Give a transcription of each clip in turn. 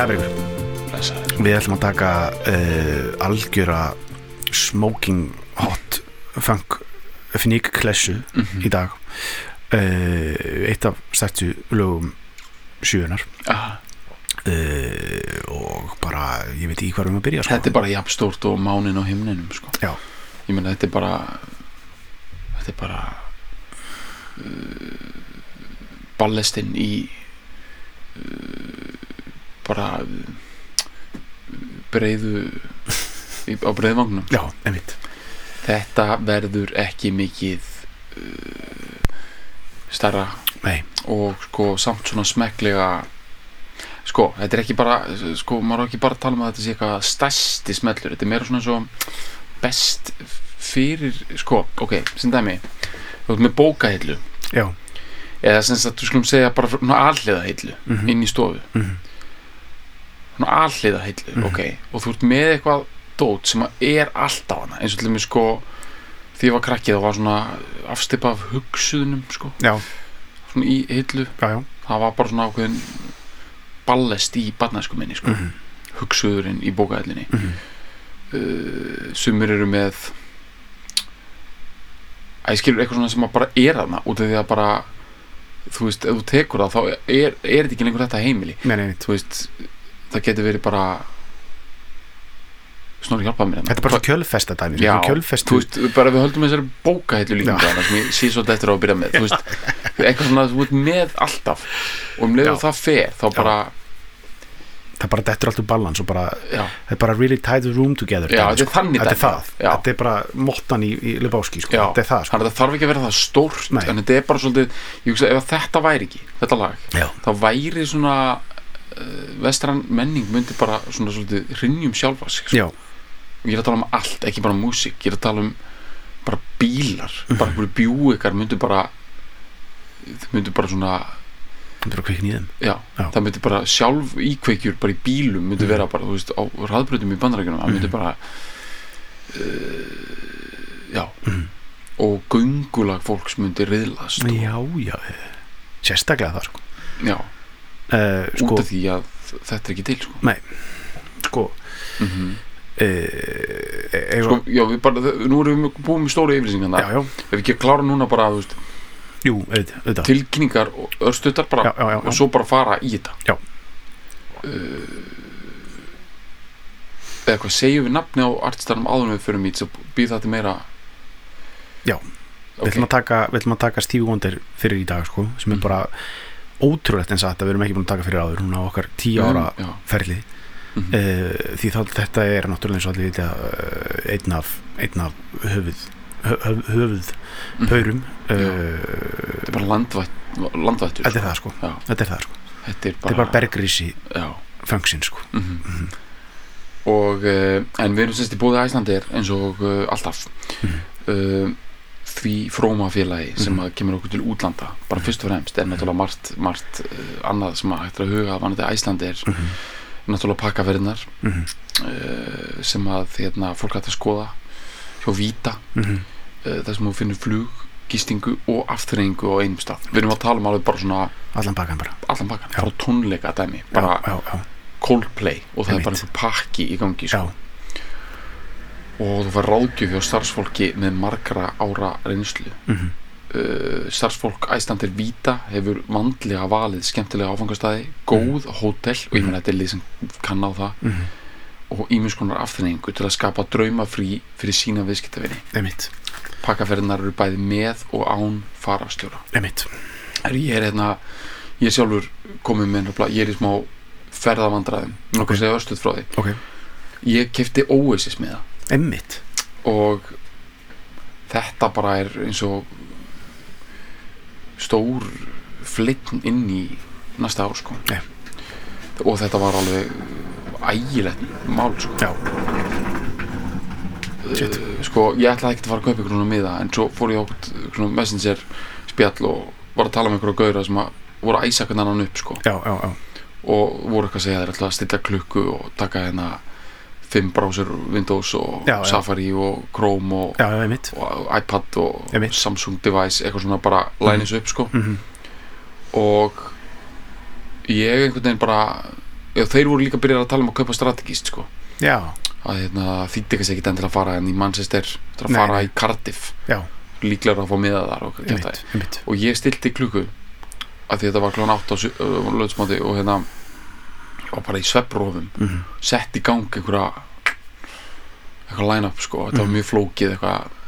Blessaður. Við ætlum að taka algjöra smoking hot funk fník klessu í dag. Eitt af stærstu lögum sjöunar. Og bara, ég veit ekki hvað við að byrja, sko. Þetta bara jafn stórt og mánin á himninum, sko. Já. Ég meina, þetta er bara ballestinn í bara á breiðvagnum. Já, einmitt. Þetta verður ekki mikið stærra. Nei. Og sko samt svona smekklega, sko, þetta er ekki bara, sko, maður á ekki bara að tala um að þetta sé eitthvað stærsti smellur. Þetta er meira svona svo best fyrir, sko, ok, sem dæmi, þú ert með bókahillu. Já. Eða sem sagt, þú skulum segja bara svona alhliðahillu inn í stofu. Svona alhliðahillu, ok. Og þú ert með eitthvað dót sem er alltaf hana, eins og til dæmis, sko, því ég var krakkið, það var svona afstipa af hugsuðunum, sko. Já. Svona í hillu. Já, já. Það var bara svona ákveðin ballest í barnæsku minni, sko. Hugsuðurinn í bókahillinni. Sumir eru með ég skilur eitthvað svona sem bara er þarna, út af því að bara, þú veist, ef þú tekur það, þá er þetta ekki lengur þetta heimili. Nei. Þú veist, það getur verið bara Snorri hjálpaði mér. Þetta er bara svo kjölfesta dæmi. Já, þú veist, bara við höldum þessari bókahillu líka þarna sem ég sé svolítið eftir á að byrja með, þú veist, eitthvað svona þú ert með alltaf og leiður það fer, þá bara það bara dettur allt úr balans og bara það er bara really tie the room together. Já, þetta er þannig dæmi. Þetta er bara mottan í Lebowski, sko. Þetta er það, sko. Þannig að það þarf ekki að vera það stórt, en þetta er bara svolítið, ég hugsa, ef þetta væri ekki, þetta lag, þá væri svona vestræn menning myndi bara svona svolítið hrynjum sjálfa sig, sko. Og ég er að tala um allt, ekki bara músík, ég er að tala um bara bílar, bara einhverju bjúikar myndu bara svona bara kveikni í þeim. Já, það myndi bara sjálf íkveikjur bara í bílum myndi vera bara, þú veist, á hraðbrautum í Bandaríkjunum, það myndi bara og göngulag fólks myndi riðlast. Já, sérstaklega það, sko. Já, út af því að þetta er ekki til, sko. Nei, sko sko, já, við bara, nú erum við búin með stóru yfirlýsingarna. Já. Ef við ekki að klára núna bara, þú veist, jú, auðvitað. Tilkynningar og örstuttar bara og svo bara fara í þetta. Já. Eða hvað, segjum við nafni á artistanum áður en við förum í þess að býða þetta meira. Já, við ætlum að taka Stevie Wonder fyrir í dag, sko, sem er bara ótrúlegt eins að við erum ekki búin að taka fyrir áður, hún á okkar 10 ára ferli. Því þetta er náttúrulega eins og allir vita einn af höfuð paurum. Þetta er bara landvættur. Þetta er það, sko. Þetta er bara bergrísi funksinn, sko. Og en við erum semst í búið Icelandair eins og alltaf því fróma félagi sem að kemur okkur til útlanda, bara fyrst og fremst er náttúrulega margt annað sem að hægt að huga vanandi Icelandair, náttúrulega pakkaferðirnar sem að fólk hægt að skoða hjá Vita, þar sem þú finnur flug, gistingu og afturrengu á einum stað. Við erum að tala um alveg bara svona allan pakkan, frá tónleika dæmi, bara Coldplay og það er bara einhver pakki í gangi, sko. Og þú fær ráðgjöf hjá starfsfólki með margra ára reynslu. Starfsfólk Icelandair Vita hefur vandlega valið skemmtilega áfangastæði, góð hótel, og ég meina þetta er lið sem kann á það, og ýmiss konar afþrengingu til að skapa draumafrí fyrir sína viðskiptavini. Einmitt. Pakkaferðirnar eru bæði með og án fararstjóra. Einmitt. Ég er sjálfur komið með ég er í smá ferðavandræðum, nokkuð segja örstuð frá því. Ég keypti Oasis með það. Einmitt. Og þetta bara er eins og stór fleinn inn í næsta ár, sko. Og þetta var alveg ægilegt mál, sko. Sko, ég ætlaði ekkert að fara að kaupa ykkur svona miða, en svo fór ég á svona messenger spjall og var að tala með ykkur á gauðra sem að voru að æsa hvernig annan upp, sko. Og voru eitthvað að segja þeir ætla að stilla klukku og taka 5 browser Windows og Safari og Chrome og iPad og Samsung device, eitthvað svona bara line þessu upp, sko. Og ég einhvern veginn bara þeir voru líka byrjað að tala að kaupa strategist sko. Já. Að þýtti ekki enn til að fara en í Manchester til að fara í Cardiff. Já. Líklega að fá miða þar og ég stilti klukku að því þetta var klukkan 8 á laugardagsmóti og og bara í svefnrofum sett í gang eitthvað line-up sko. Þetta var mjög flókið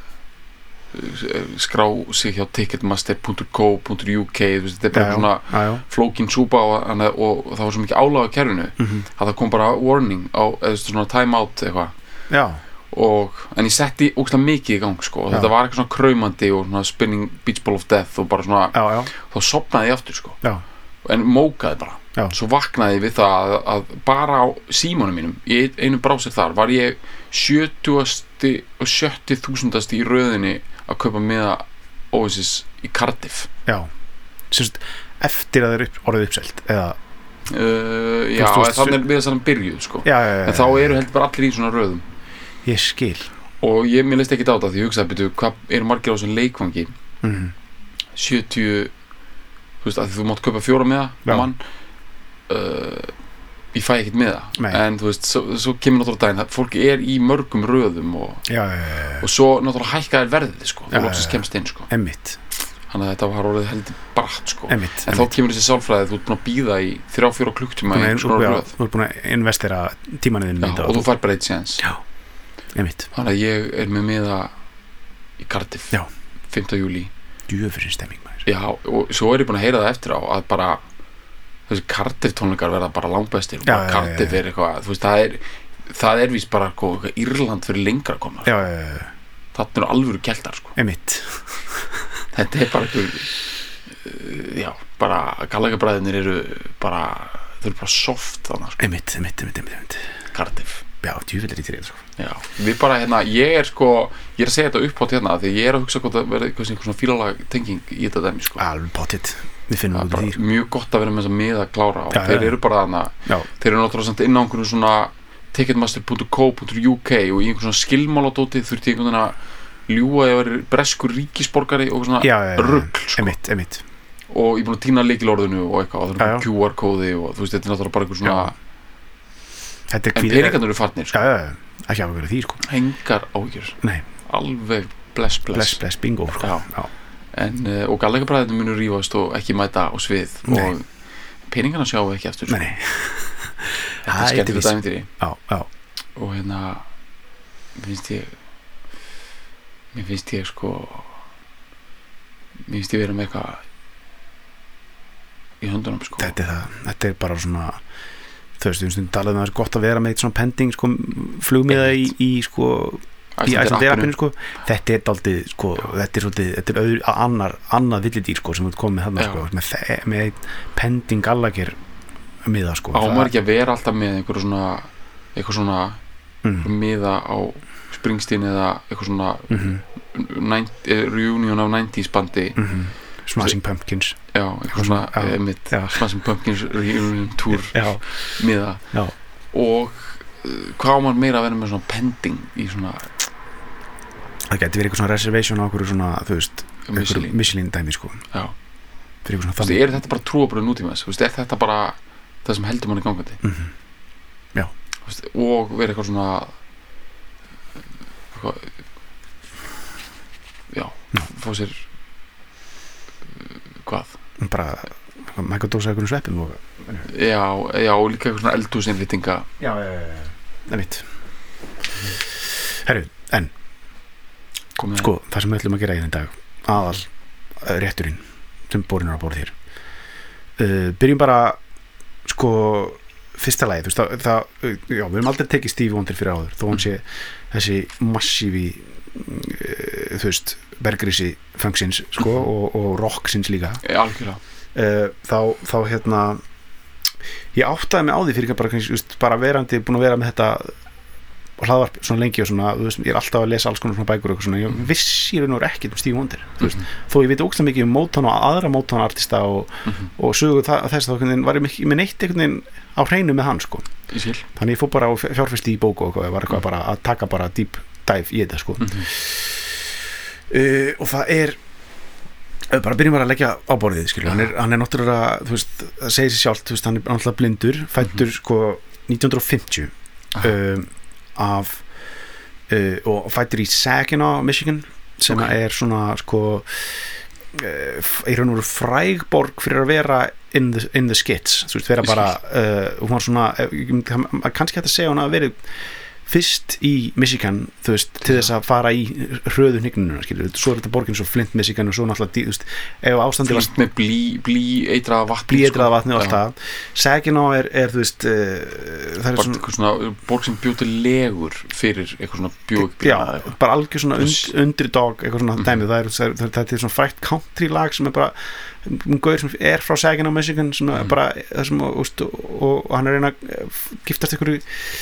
skrá sig hjá ticketmaster.co.uk þetta bara svona flókin súpa og það var svo mikið álag á kerfinu að það kom bara warning á svona time out en ég setti ógeðslega mikið í gang sko. Og þetta var eitthvað svona kraumandi og svona spinning beach ball of death og bara svona þá sofnaði ég aftur sko. En mókaði bara svo vaknaði ég við það að bara á símanum mínum í einu browser þar var ég 70. og 70.000. í röðinni að kaupa miða Oasis í Cardiff. Já, sérst eftir að það er orðið uppselt eða já, þannig við þess að hann byrjuð sko. En þá eru heldur bara allir í svona röðum. Ég skil. Og mér leist ekki á það því ég hugsaði betur hvað eru margir á þessum leikvangi 70 þú veist að þú mátt kaupa 4 miða mann ég fæ ekkert með það en þú veist, svo kemur náttúrulega daginn að fólk er í mörgum röðum og svo náttúrulega hækkaðir verðið sko, þá loksins kemst inn sko. Þannig að þetta var orðið heldur bratt sko. En þá kemur þessi sálfræði þú ert búin að bíða í 3-4 klukktíma í svona röð þú ert búin að investera tímanuðin og þú fær bara eitt séns. Þannig að ég er með miða í Cardiff 5. júlí djöfurinn stemming maður. Já, og svo er ég búin að heyra það eftir á að bara þessi Cardiff tónleikar verða bara langbestir og bara Cardiff er eitthvað, þú veist, það er víst bara eitthvað Írland fyrir lengra að koma þarna eru alvöru keltar sko. Þetta er bara eitthvað bara Gallagher-bræðurnir eru bara þau eru bara soft þannig sko. Einmitt Cardiff Já, djúvillir í þér sko. Já, við bara ég er að segja þetta upp á því ég er að hugsa hvort að vera eitthvað svona fílalag tenging í þetta dæmi sko. Alveg pottitt, við finnum það er mjög gott að vera með þess að miða klára og þeir eru bara þarna þeir eru náttúrulega samt inn á einhvern svona ticketmaster.co.uk og í einhvern svona skilmáladóti þurfti einhvern veginn að ljúga að vera breskur ríkisborgari og svona rugl sko. Einmitt. Og ég er búin að týna lykilorðinu og eitthvað og það er QR-kóði og þú veist, þetta er náttúrulega bara einhver svona en peningarnir eru farnir sko. Ekki að vera því sko. Engar áhyggjur alveg bless bingo sko. og Gallagher-bræðurnir munu rífast og ekki mæta á svið og peningarna sjáum við ekki eftir sko. Þetta er skemmtilegt ævintýri og mér finnst ég vera með eitthvað í höndunum sko. Þetta er bara svona þú veist, við talaðum að það er gott að vera með eitt svona pending sko, flugmiða í sko í Icelandair-appinu sko. Þetta er daldið sko, þetta er annað villidýr sko sem við komum með þarna sko með pending Gallagher miða sko. Á maður ekki að vera alltaf með eitthvað svona miða á Springsteen eða eitthvað svona reunion af 90s bandi Smashing Pumpkins eitthvað svona Smashing Pumpkins reunion tour miða og hvað á maður meira að vera með svona pending í svona það geti verið eitthvað svona reservation á okkur svona þú veist Michelin dæmi sko fyrir eitthvað svona þannig er þetta bara trúabröð nútímaðs er þetta bara það sem heldur manni gangandi og verið eitthvað svona fá sér hvað? Bara megadósa einhvern sveppum já, og líka eitthvað svona eldhúsinnflyttinga það veit herru, en sko, það sem við ætlum að gera í þenn dag aðal rétturinn sem borin er að borða þér byrjum bara sko fyrsta lagi, þú veist við höfum aldrei tekið Stevie Wonder fyrir áður þó hann sé þessi massífi þú veist bergrisi funksins sko og rocksins líka þá ég áttaði mig á því fyrir bara verandi búin að vera með þetta hlaðvarp svona lengi og svona, þú veist, ég er alltaf að lesa alls konar svona bækur og eitthvað svona, ég vissi raun og ekki um Stevie Wonder, þú veist, þó ég veit ógeðslega mikið um Motown og aðra Motown artista og sögu þess þá var ég með neitt einhvern veginn á hreinu með hann sko, þannig ég fór bara og fjárfesti í bóku og var eitthvað bara að taka bara deep dive í þetta sko og það er bara byrjum bara að leggja á borðið, skilur, hann er náttúrulega, þú veist, það segir sér sjálft, þú veist, hann er náttúrulega blindur, fættur sko 1950 og fættur í Saginaw, Michigan, sem er svona sko í raun og veru fræg borg fyrir að vera in the skits, þú veist, vera bara hún var svona, kannski hægt að segja hún að verið fyrst í Michigan, þú veist, til þess að fara í hröðu hnignununa, skilur, svo er þetta borgin svo Flint, Michigan og svo náttúrulega, þú veist, ef ástandi var með blýeitraða vatni og allt það. Saginaw er, þú veist, það er svona borg sem bjóð til legur fyrir eitthvað svona bjóð. Já, bara algjör svona underdog, eitthvað svona dæmið, það er svona frægt country lag sem er bara gaur sem er frá Saginaw, Michigan, svona bara það sem, og hann er reyna að giftast einhverju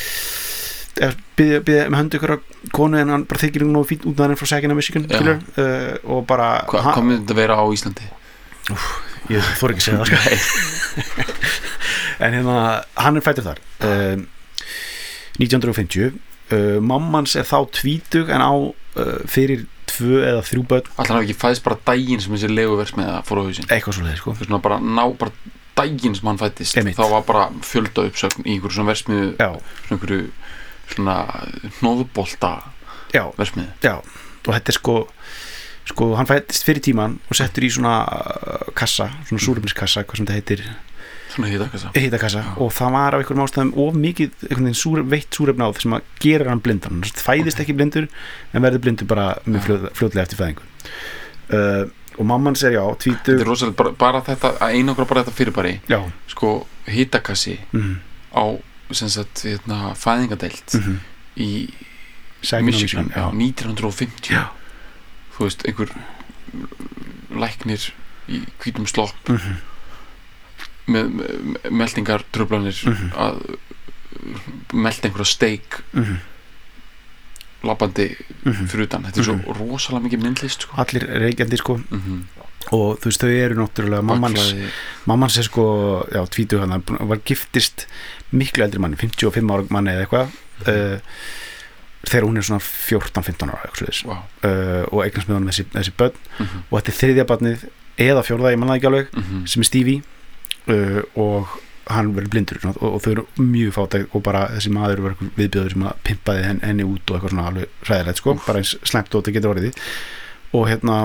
byggja með höndu ykkur á konu en hann bara þykir nú fínt út með hann frá Saginaw, Michigan, og bara hvað myndi þetta vera á Íslandi? Ég þori ekki að segja það sko. En hérna hann er fættur þar 1950 mammans er þá 20 en á fyrir 2 eða 3 börn. Alltaf hann ekki fæðist bara daginn sem þessi leguversmiða fór á hausinn, eitthvað svoleiðis sko. Svona bara daginn sem hann fættist, þá var bara fjölda uppsögn í einhverju svona versmiðu, svona einhverju svona hnoðbolta versmiði. Já, og þetta er sko hann fættist fyrir tíman og settur í svona kassa, svona súrefniskassa, hvað sem þetta heitir, svona hitakassa, og það var á einhverjum ástæðum of mikið veitt súrefni á það sem að gera hann blindan, hann fæðist ekki blindur en verður blindur bara með fljótlega eftir fæðingu. Og mamman segir já, 20. Þetta er rosalega bara þetta, að einangra bara þetta fyrirbæri, sko hitakassi á sem sagt fæðingadeild í Michigan 1950. Þú veist, einhver læknir í hvítum slopp með meldingartruflanir að melda einhverja steik labbandi fyrir utan. Þetta er svo rosalega mikið myndlist sko. Allir reykjandi sko. Og þú veist, þau eru náttúrulega mammans er sko, 20, hann var giftist miklu eldri manni, 55 ára manni eða eitthvað þegar hún er svona 14-15 ára eitthvað, og eignast með honum þessi börn, og þetta er þriðja barnið eða fjórða, ég manna ekki alveg, sem er Stevie, og hann verður blindur og þau eru mjög fátæk og bara þessi maður var viðbjöður sem að pimpaði henni út og eitthvað svona alveg hræðilegt sko, bara eins slæmt og þetta getur orðið, og hérna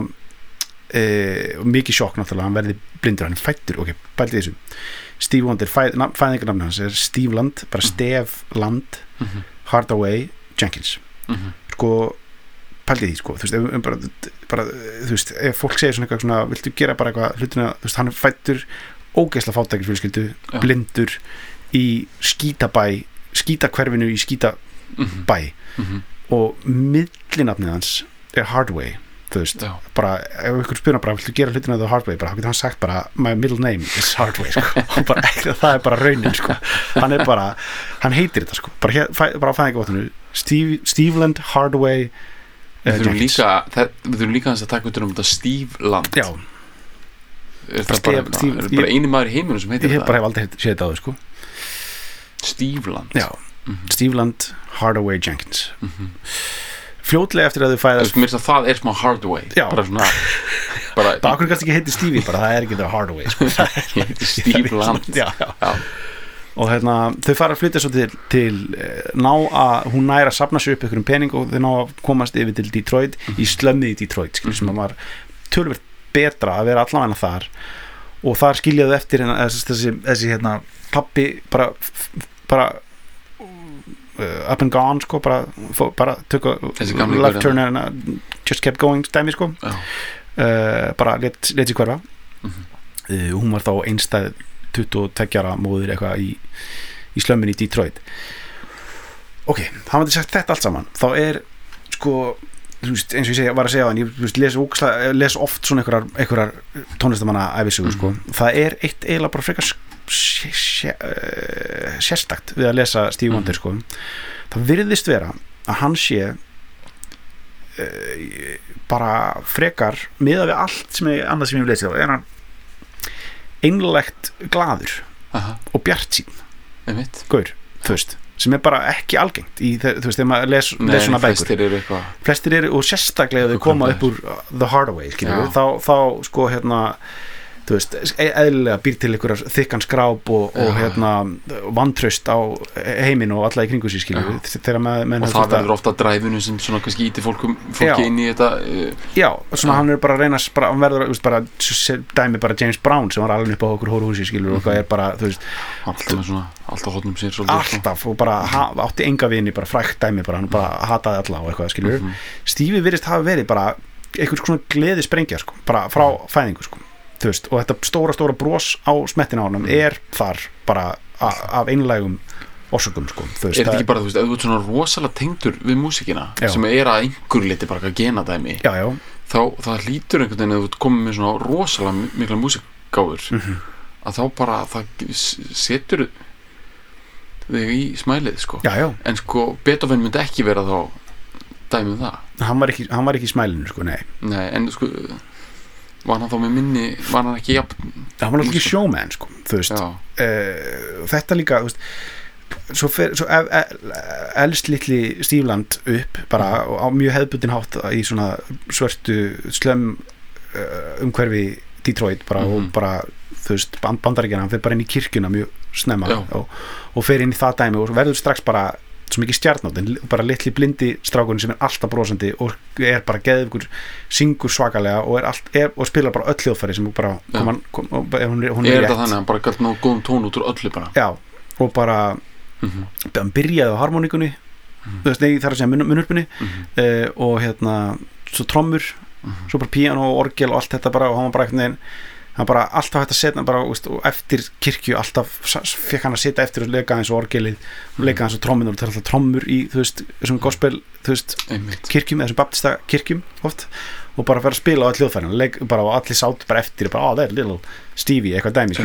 mikið sjokk náttúrulega, hann verði blindur, hann er fættur, ok, bælti þessu Steve Wonder, fæðingarnafni hans er Steve Land, bara Steve Land Hardaway Jenkins sko, pælti því sko, þú veist, bara þú veist, ef fólk segir svona eitthvað svona, viltu gera bara eitthvað hlutina, þú veist, hann er fættur ógeðslega fátækir fjölskyldu, blindur í skítakverfinu í skítabæ og millinafnið hans er Hardaway, þú veist, bara ef ykkur spyrna bara, viltu gera hlutina the hard way, bara getur hann sagt bara, my middle name is Hardaway sko. Bara, það er bara raunin sko. hann heitir þetta sko, bara á fæðingarvottinu Steve Land Hardaway Við þurfum líka að taka út þetta Steve Land. Já, er bara eini maður í heiminum sem heitir þetta? Ég bara hef aldrei séð þetta á þau sko. Steve Land. Já, Steve Land Hardaway Jenkins. Fljótlega eftir að þau fæðast það er smá Hardaway, bara svona bara okkur kannski ekki heitir Stevie, bara það er ekki það Hardaway sko. Steve Land. Já. Og hérna, þau fara að flytja svo til ná að hún næra að safna sér upp einhverjum pening og þau ná að komast yfir til Detroit, í slömmið í Detroit sem var töluvert betra að vera allavega þar, og þar skiljaðu eftir þessi hérna pappi bara up and gone sko, bara tökka left turn and just kept going dæmi sko, bara let sér hverfa. Hún var þá einstæð 22 ára móðir eitthvað í slömmin í Detroit. Ok, það var sagt þetta allt saman, þá er sko, þú veist, eins og ég var að segja þannig, ég les oft svona einhverjar tónlistamanna ævisögur sko, það er eitt eiginlega bara frekar sérstakt við að lesa Steve Wonder sko. Það virðist vera að hann sé bara frekar miðað við allt annað sem ég hef lesið á, er hann einlægt glaður og bjartsýn gaur, þú veist, sem bara ekki algengt í, þú veist, þegar maður les svona bækur flestir eru og sérstaklega þau koma upp úr The Hard Way þá sko þú veist, eðlilega býr til einhverjar þykkan skráp og vantraust á heiminn og alla í kringu sig þegar menn og það verður ofta dræfinu sem svona kannski íti fólki inn í þetta svona hann bara að reyna hann verður, bara dæmi bara James Brown sem var alveg upp á okkur hóruhúsi og það bara, þú veist alltaf hótnum sér alltaf og bara átti enga vini, bara frækt dæmi bara, hann bara hataði alla og eitthvað Stevie virðist hafa verið bara einhvers svona gleði sprengja bara frá fæðingu þú veist, og þetta stóra bros á smettina á honum þar bara af einlægum orsökum þú veist, þetta ekki bara, þú veist, ef þú ert svona rosalega tengdur við músíkina sem að einhver liti bara að gena dæmi þá það hlýtur einhvern veginn að þú komið með svona rosalega mikla músíkgáfur að þá bara það setur þig í smælið en Beethoven myndi ekki vera þá dæmið það hann var ekki í smælinu nei, en var hann þá með minni, var hann ekki hann var ekki showman þú veist þetta líka, þú veist svo elst litli Stífland upp bara á mjög hefðbundin hátt í svona svörtu slömm umhverfi Detroit bara og bara, þú veist, Bandaríkjana hann fer bara inn í kirkjuna mjög snemma og fer inn í það dæmi og verður strax bara svo mikið stjarnátt, bara litli blindi strákurinn sem alltaf brosandi og bara geðveikur, syngur svakalega og spilar bara öll hljóðfæri sem bara hún er þetta þannig að hann bara gælt ná góðum tón út úr öllu bara og bara hann byrjaði á harmoníkunni þar að segja munnurpunni og svo trommur svo bara píano og orgel og allt þetta bara og hann var bara hann bara alltaf hægt að setja bara, og eftir kirkju alltaf fekk hann að setja eftir og leika eins og orgelið og leika eins og trommur og það er alltaf trommur í, þú veist, þessum gospel, þú veist, kirkjum, þessum baptista kirkjum oft og bara fyrir að spila á all hljóðfærin bara og allir sátt bara eftir bara, það er little Stevie, eitthvað dæmi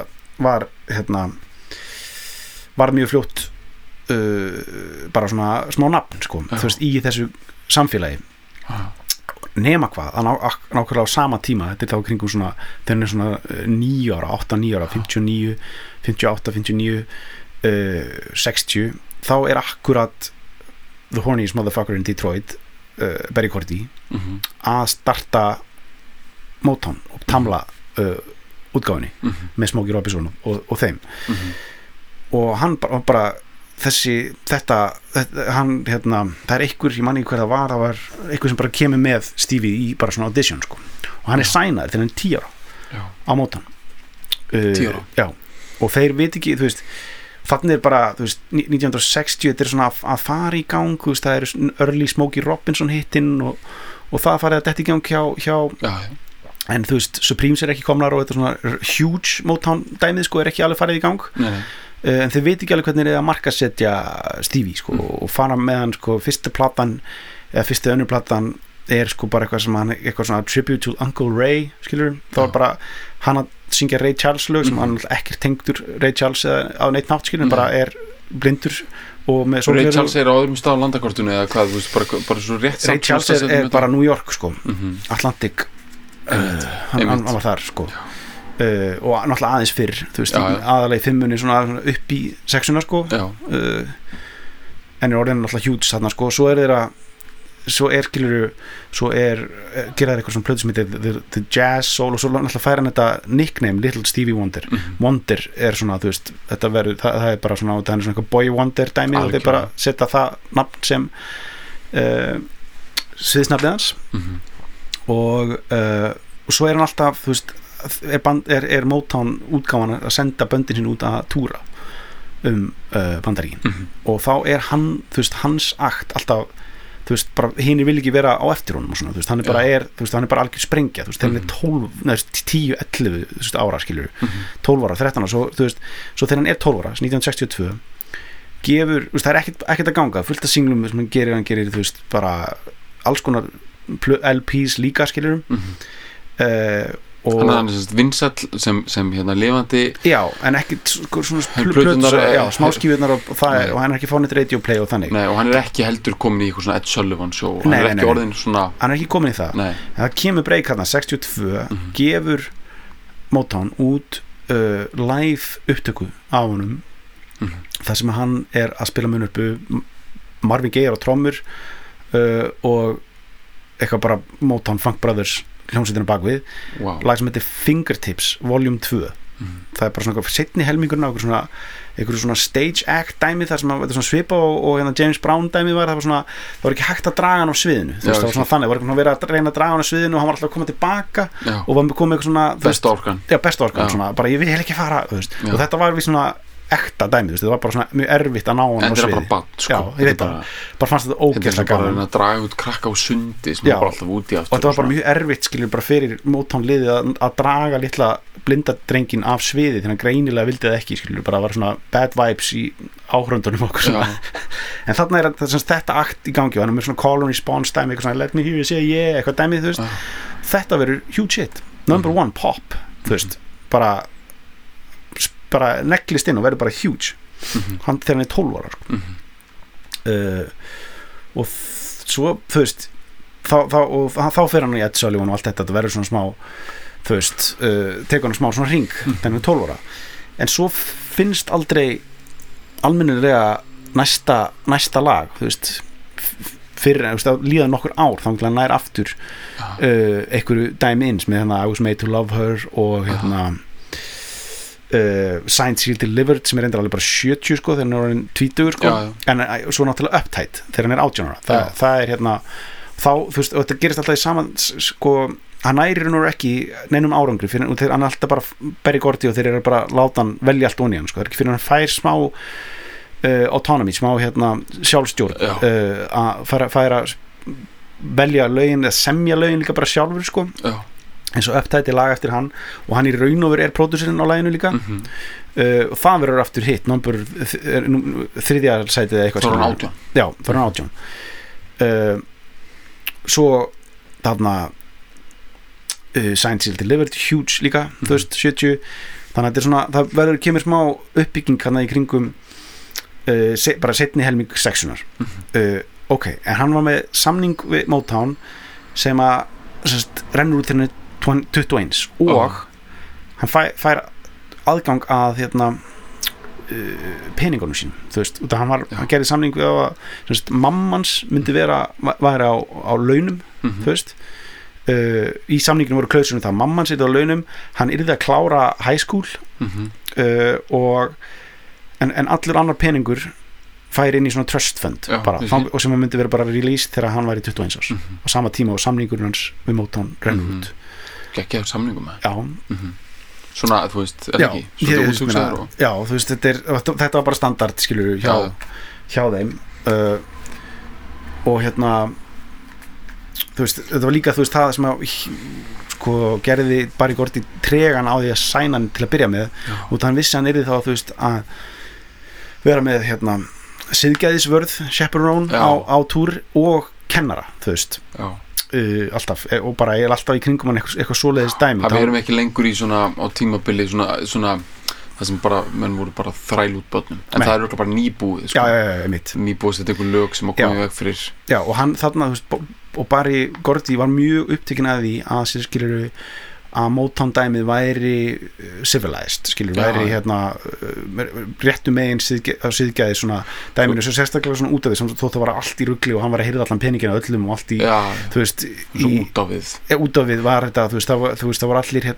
var mjög fljótt bara svona smá nafn, þú veist, í þessu samfélagi nema hvað, nákvæmlega á sama tíma þetta þá kringum svona, þegar hann er svona 9 ára, 8-9 ára, 59 58, 59 60, þá er akkurat the horniest motherfucker in Detroit Berry Gordy að starta Motown og Tamla útgáfinni með Smokey Robinson og þeim og hann bara þetta hann, það er einhver, ég manni hver það var einhver sem bara kemur með Stevie í bara svona audition og hann er sænaður til hann 10 ára á Motown 10 ára? Já, og þeir veit ekki, þú veist þannig er bara, þú veist, 1960 þetta er svona að fara í gang, þú veist, það er early Smokey Robinson hitinn og það farið að detta í gang hjá en þú veist, Supremes er ekki komnar og þetta svona huge Motown dæmið er ekki alveg farið í gang en þeir veit ekki alveg hvernig er að markasetja Stevie og fara með hann fyrsta platan eða fyrsta önnur platan er bara eitthvað sem hann eitthvað svona tribute to Uncle Ray skilur, þá var bara hann að syngja Ray Charles lög sem hann ekkert tengdur Ray Charles á neitt nátt skilur, bara er blindur og með Ray Charles er á öðrum stað á landakortinu eða hvað, þú veist, bara svo rétt Ray Charles er bara New York Atlantic hann var þar og náttúrulega aðeins fyrr þú veist, aðalega í 5 svona upp í 6 en er orðin náttúrulega huge þarna svo er þeirra svo gera þeir eitthvað svona plötu sem heitir The Jazz Soul og svo náttúrulega færa hann þetta nickname Little Stevie Wonder Wonder er svona, þú veist, þetta verður það er bara svona, það er svona eitthvað Boy Wonder dæmi og þeir bara setja það nafn sem sviðsnafnið hans og svo er hann alltaf, þú veist er Motown útgáfan að senda böndin sín út að túra Bandaríkin og þá er hann, þú veist, hans akt alltaf, þú veist, bara hinir vil ekki vera á eftir honum og svona, þú veist, hann er bara hann er bara algjör sprengja, þú veist, þegar hann er 10-11 ára, skilur 12 ára, 13 ára, þú veist svo þegar hann er 12 ára, 1962 gefur, þú veist, það er ekkert að ganga fullt af singlum sem hann gerir, þú veist, bara alls konar LPs líka, skilur hann er vinsæll sem hérna lifandi en ekki svona smáskífurnar og hann er ekki fánið radio play og þannig og hann er ekki heldur komin í eitthvað svona Ed Sullivan show hann er ekki orðin svona hann er ekki komin í það það kemur break hérna 62 gefur Motown út live upptöku á honum þar sem hann að spila munurpu Marvin Gaye á trommur og eitthvað bara Motown Funk Brothers hljómsveitina bakvið lag sem heitir Fingertips Volume 2 það bara svona seinni helmingurinn á einhverju svona stage act dæmi þar sem þetta svona svipa og hérna James Brown dæmi var það var ekki hægt að draga hann á sviðinu það var svona þannig, það var eitthvað verið að reyna að draga hann á sviðinu og hann var alltaf að koma tilbaka og var komið eitthvað svona besta orkan svona, bara ég vil ekki fara og þetta var við svona ekta dæmi, það var bara svona mjög erfitt að ná hann á sviði bara bad, sko. Já, ég veit bara fannst þetta ógeðslega gaman bara að draga út krakka á sundi sem var bara alltaf úti aftur og þetta var bara mjög erfitt skilur bara fyrir Motown liðið að draga litla blindadrengin af sviði þannig að greinilega vildi það ekki skilur bara var svona bad vibes í áhröndunum okkur svona en þarna þetta akt í gangi og hann með svona call and response dæmi eitthvað svona let me hear you say yeah eitthvað dæmi þú veist þetta verður huge hit number one pop þú veist bara neglist inn og verður bara huge hann þegar hann 12 ára sko. Og svo þú veist þá fer hann í Ed Sullivan og allt þetta verður svona smá þú veist, tekur hann smá svona ring þegar hann 12 ára en svo finnst aldrei almennilega næsta lag þú veist fyrir að líða nokkur ár þá hann nær aftur einhverju dæmi inn með hérna I was made to love her og hérna Signed, Sealed, Delivered sem reyndar alveg bara 70 sko þegar hann orðinn 20 sko en svo náttúrulega Uptight þegar hann 18 ára það hérna þá þú veist og þetta gerist alltaf í saman sko hann nærir nú ekki neinum árangri fyrir þegar hann alltaf bara Berry Gordy og þeir eru bara láta hann velja allt onni hann sko það er ekki fyrir hann fær smá autonomy smá hérna sjálfstjórn að færa velja lögin eða semja lögin líka bara sjálfur sko eins og Uptight lag eftir hann og hann í raun og veru pródúserinn á laginu líka og það verður aftur hitt þriðja sætið eitthvað fyrir hann 18 já, fyrir hann 18 svo þarna Signed, Sealed, Delivered huge líka, þú veist, 70 þannig að þetta er svona, það verður kemur smá uppbygging hann í kringum bara seinni helming sexunar ok, en hann var með samning við Motown sem að rennur út hérna 21 og hann fær aðgang að hérna peningunum sín þú veist, hann gerði samning við að mammans myndi væri á launum þú veist í samninginu voru klausurinn það mamman sitt á launum, hann yrði að klára high school og en allur annar peningur fær inn í svona trust fund bara, og sem myndi vera bara released þegar hann væri 21 árs á sama tíma og samningurinn hans við Motown rennur út geggjaður samningum já svona þú veist ekki já þú veist þetta var bara standard skilur hjá þeim og hérna þú veist þetta var líka þú veist það sem að sko gerði Berry Gordy tregan á því að sæna hann til að byrja með og hann vissi hann yrði þá þú veist að vera með hérna siðgæðisvörð chaperone á túr og kennara þú veist alltaf og bara ég alltaf í kringum hann eitthvað svoleiðis dæmi við erum ekki lengur í svona á tímabili svona það sem bara menn voru bara þræl út börnum en það er bara nýbúið sko. nýbúið þetta einhver lög sem að koma veg fyrir og hann þarna þú veist og Berry Gordy var mjög upptekinn að því að sér skilur að Motown dæmið væri civilized skilur væri hérna réttu megin siðgæði svona dæminu svo sérstaklega svona út af því þótt það var allt í rugli og hann var að heyrða allan peningina öllum og allt í þú veist út af við var þetta þú veist það voru allir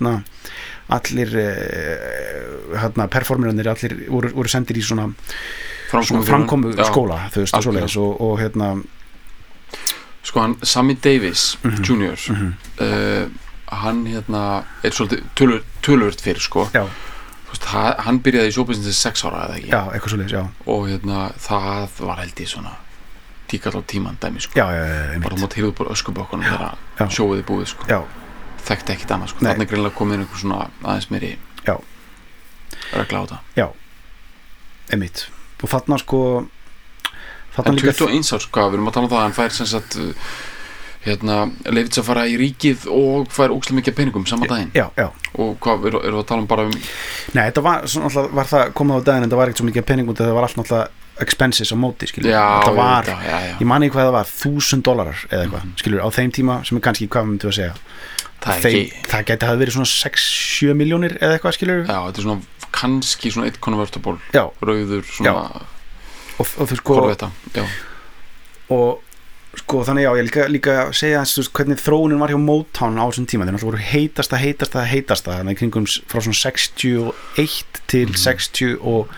hérna performerunir allir voru sendir í svona framkomu skóla þú veist og svoleiðis og hérna sko hann Sammy Davis Jr. Hann hérna er svolítið töluvert fyrir sko veist, hann byrjaði í showbusiness 6 ára eða ekki eitthvað svoleiðis og hérna það var held í svona tíkall á tíman dæmi sko bara mátt hýrðu bara öskubökkunum þegar showið búið sko þekkti ekkit annað sko þannig greinlega komið einhver svona aðeins meiri regla á það einmitt og þarna sko en 21 ár sko við erum að tala um það hann fær sem sagt hérna leifits að fara í ríkið og fær ógeðslega mikið peningum saman daginn og hvað eru að tala um bara um nei þetta var svona var það komið á daginn en það var ekkert svo mikið peningum það var allt náttúrulega expenses á móti skilur þetta var ég man ekki hvað það var $1,000 eða eitthvað skilur á þeim tíma sem kannski hvað myndum við að segja það geti hafa verið svona 6-7 milljónir eða eitthvað skilur þetta er svona kannski svona 1 convertible rauður svona og þú sko korvetta og sko þannig ég líka segja hvernig þróunin var hjá Motown á þessum tíma, þeir náttúrulega voru heitasta þannig kringum frá svona 61 til 65-6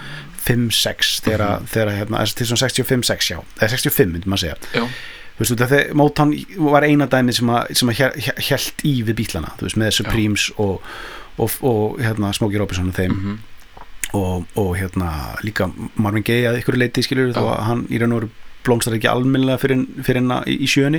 þegar hérna, til svona 65-6 eða 65 myndi maður segja þú veist, þegar Motown var eina dæmi sem að hélt í við Beatlana, þú veist, með Supremes og hérna Smokey Robinson og þeim og hérna líka Marvin Gaye að ykkur leiti skilur þó að hann í raun og veru blómstar ekki almennilega fyrir í sjöunni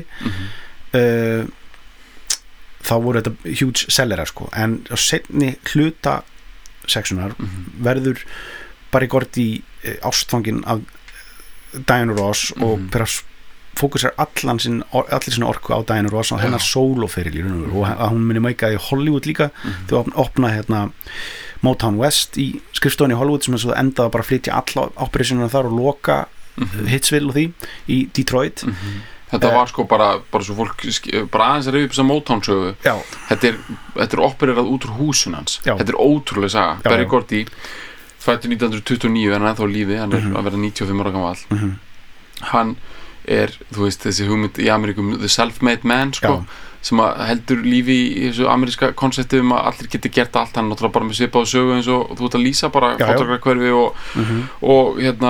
þá voru þetta huge sellerar sko, en á seinni hluta sexunar verður Barry Gordy ástfanginn af Diana Ross og bara fókusar allir sinna orku á Diana Ross og hennar sólóferil og að hún muni meika í Hollywood líka þau opna hérna Motown West í skrifstofunni í Hollywood sem endaði bara að flytja alla operationuna þar og loka Hitsville og því í Detroit þetta var sko bara svo fólk bara aðeins að rifja upp þessa Motown sögu þetta opererað út úr húsun hans þetta ótrúlega saga Barry Gordy fættur 1929 en ennþá lífi hann að verða 95 ára gamall hann þú veist þessi hugmynd í Ameríkum the self-made man sko sem að heldur lífi í þessu ameríska konsepti að allir geti gert allt hann náttúrulega bara með svipaðu sögu eins og þú ert að lýsa bara fotografhverfi og hérna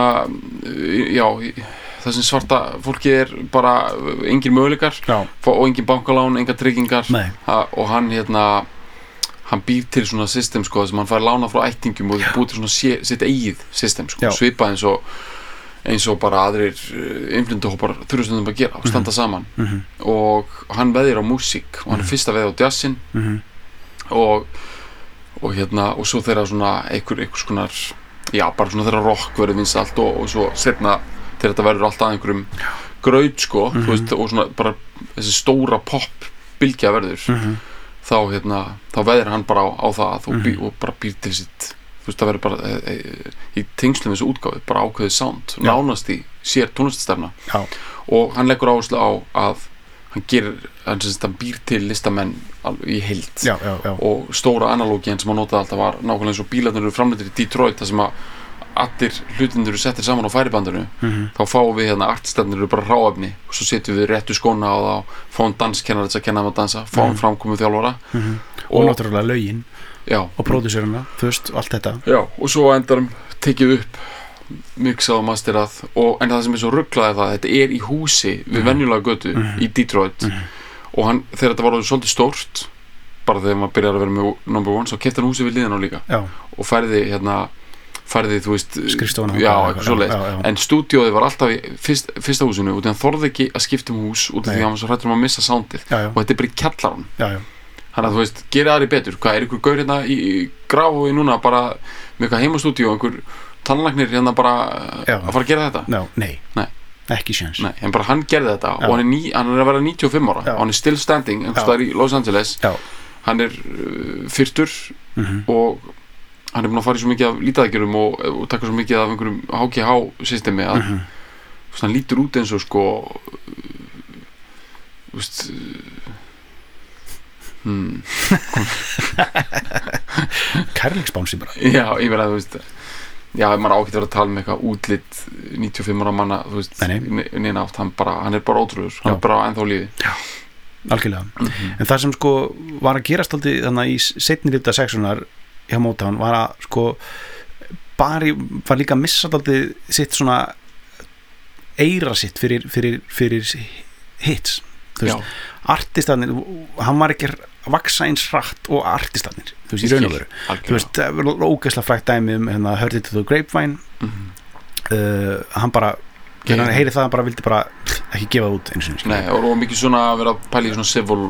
það sem svarta fólki bara engin möguleikar og engin bankalán, enga tryggingar og hann hann býr til svona system sko sem hann fær lána frá ættingum og búið til svona sitt eigið system sko svipað eins og bara aðrir innflytjendahópar þurfa stundum að gera og standa saman og hann veðir á músík og hann fyrst að veða á jazzin og hérna og svo þeirra svona einhvers konar bara svona þeirra rock verður vinsælt og svo setna þegar þetta verður alltaf að einhverjum graut sko þú veist og svona bara þessi stóra pop bylgja verður þá veðir hann bara á það og bara býr til sitt þú veist það verður bara í tengslum þessu útgáfi bara ákveðið sound nánast í sér tónlistastefna og hann leggur áherslu á að hann býr til listamenn í heild og stóra analógien sem hann notaði alltaf var nákvæmlega eins og bílarnir eru framleiddir í Detroit þar sem að allir hlutinir eru settir saman á færibandinu þá fáum við hérna artistefnir eru bara ráefni og svo setjum við réttu skóna á það fáum danskennar þess að kenna þeim að dansa fáum framkomu þjálfara og náttúrulega lögin og pródúseruna, þú veist, allt þetta og svo endarum tekið upp mixað og masterað en það sem svo ruglað það þetta í húsi við venjulega götu í Detroit og þegar þetta var svolítið stórt bara þegar maður byrjar að vera með number one svo keypti hann húsi við liðan á líka og færði þú veist skrifstofuna eitthvað svoleiðis en stúdíóið var alltaf í fyrsta húsinu og þannig þorði ekki að skipta hús út af því að hann var svo hrættur að missa soundið og þetta bara í kjallarann þannig að þú veist, gera aðri betur hvað einhver gaur hérna í Grafói núna bara með eitthvað heimastúdíó einhver tannlæknir hérna bara að fara að gera þetta? Nei, ekki séns en bara hann gerði þetta og hann er að vera 95 ára og hann er still standing einhvers staðar í Los Angeles hann er fyrtur og hann er búin að fara í svo mikið af lítadaðgerum og taka svo mikið af einhverjum HGH systemi að hann lítur út eins og sko þú veist kærleiksbánsi bara ég verði að þú veist maður ágætt verið að tala um eitthvað útlitt 95 ára manna þú veist neina átt hann er bara ótrúður hann er bara ennþá lífi algjörlega en það sem sko var að gerast aldrei þannig í seinni hluta sexunar hjá Motown var að sko Barry var líka að missa aldrei sitt svona eira sitt fyrir hits þú veist artistarnir hann var ekki að vaksa eins hratt og artistarnir þú veist í raun og veru þú veist það var ógeðslega frægt dæmi hérna Heard It to the Grapevine hann bara hann heyri það hann bara vildi bara ekki gefa út eins og nei og mikið svona að vera að pæla í svona civil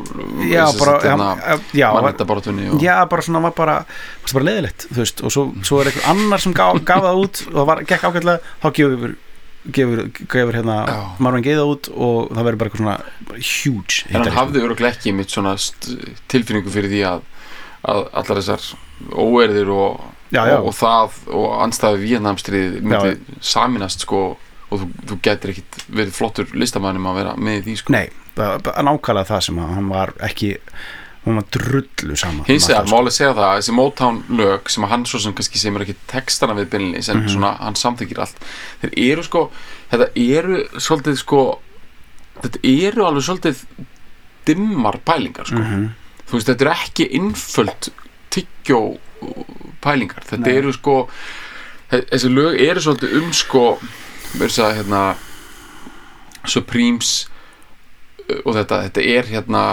bara svona var bara leiðilegt þú veist og svo er einhver annar sem gaf það út og það gekk ágætlega þá gefur hérna Marvin Gaye það út og það verður bara eitthvað svona huge en hann hafði örugglega ekki mitt svona tilfinningu fyrir því að allar þessar óerðir og það og andstæðu Víetnamstríð myndi saminast sko og þú getur ekkit verið flottur listamannum að vera með í því sko nei, nákvæmlega það sem hann var ekki hún var drullu sama hins vegar, má alveg segja það, þessi Motown lög sem að hann svo sem kannski semur ekki textana við beinlínis en svona, hann samþykkir allt þeir eru sko, þetta eru svolítið sko, þetta eru alveg svolítið dimmar pælingar sko, þú veist, þetta eru ekki einföld tyggjó pælingar, þetta eru sko þessi lög eru svolítið sko verður að hérna Supremes og þetta er hérna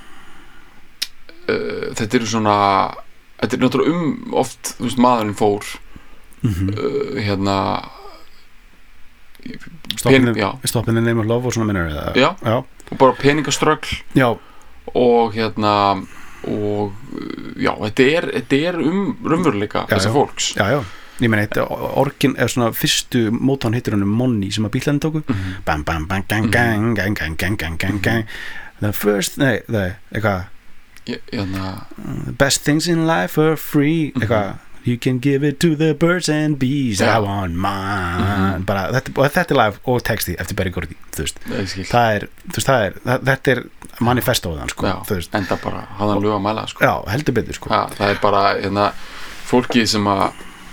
þetta eru svona þetta er náttúrulega oft þú veist maðurinn fór hérna Stoppin the Name of Love og svona minnur já, og bara peningaströggl og hérna og já, þetta er raunveruleika þessa fólks já ég meina, orgin er svona fyrstu Motown hitturinn Money sem að Bílarnir tóku bam bam bam gang gang gang gang gang gang gang gang the first, eitthvað the best things in life are free eitthvað, you can give it to the birds and bees I want mine bara, þetta er lag og texti eftir Berry Gordy þú veist, þetta er manifestóðan sko, enda bara hafði hann lög að mæla sko. já, heldur betur sko. það er bara fólki sem á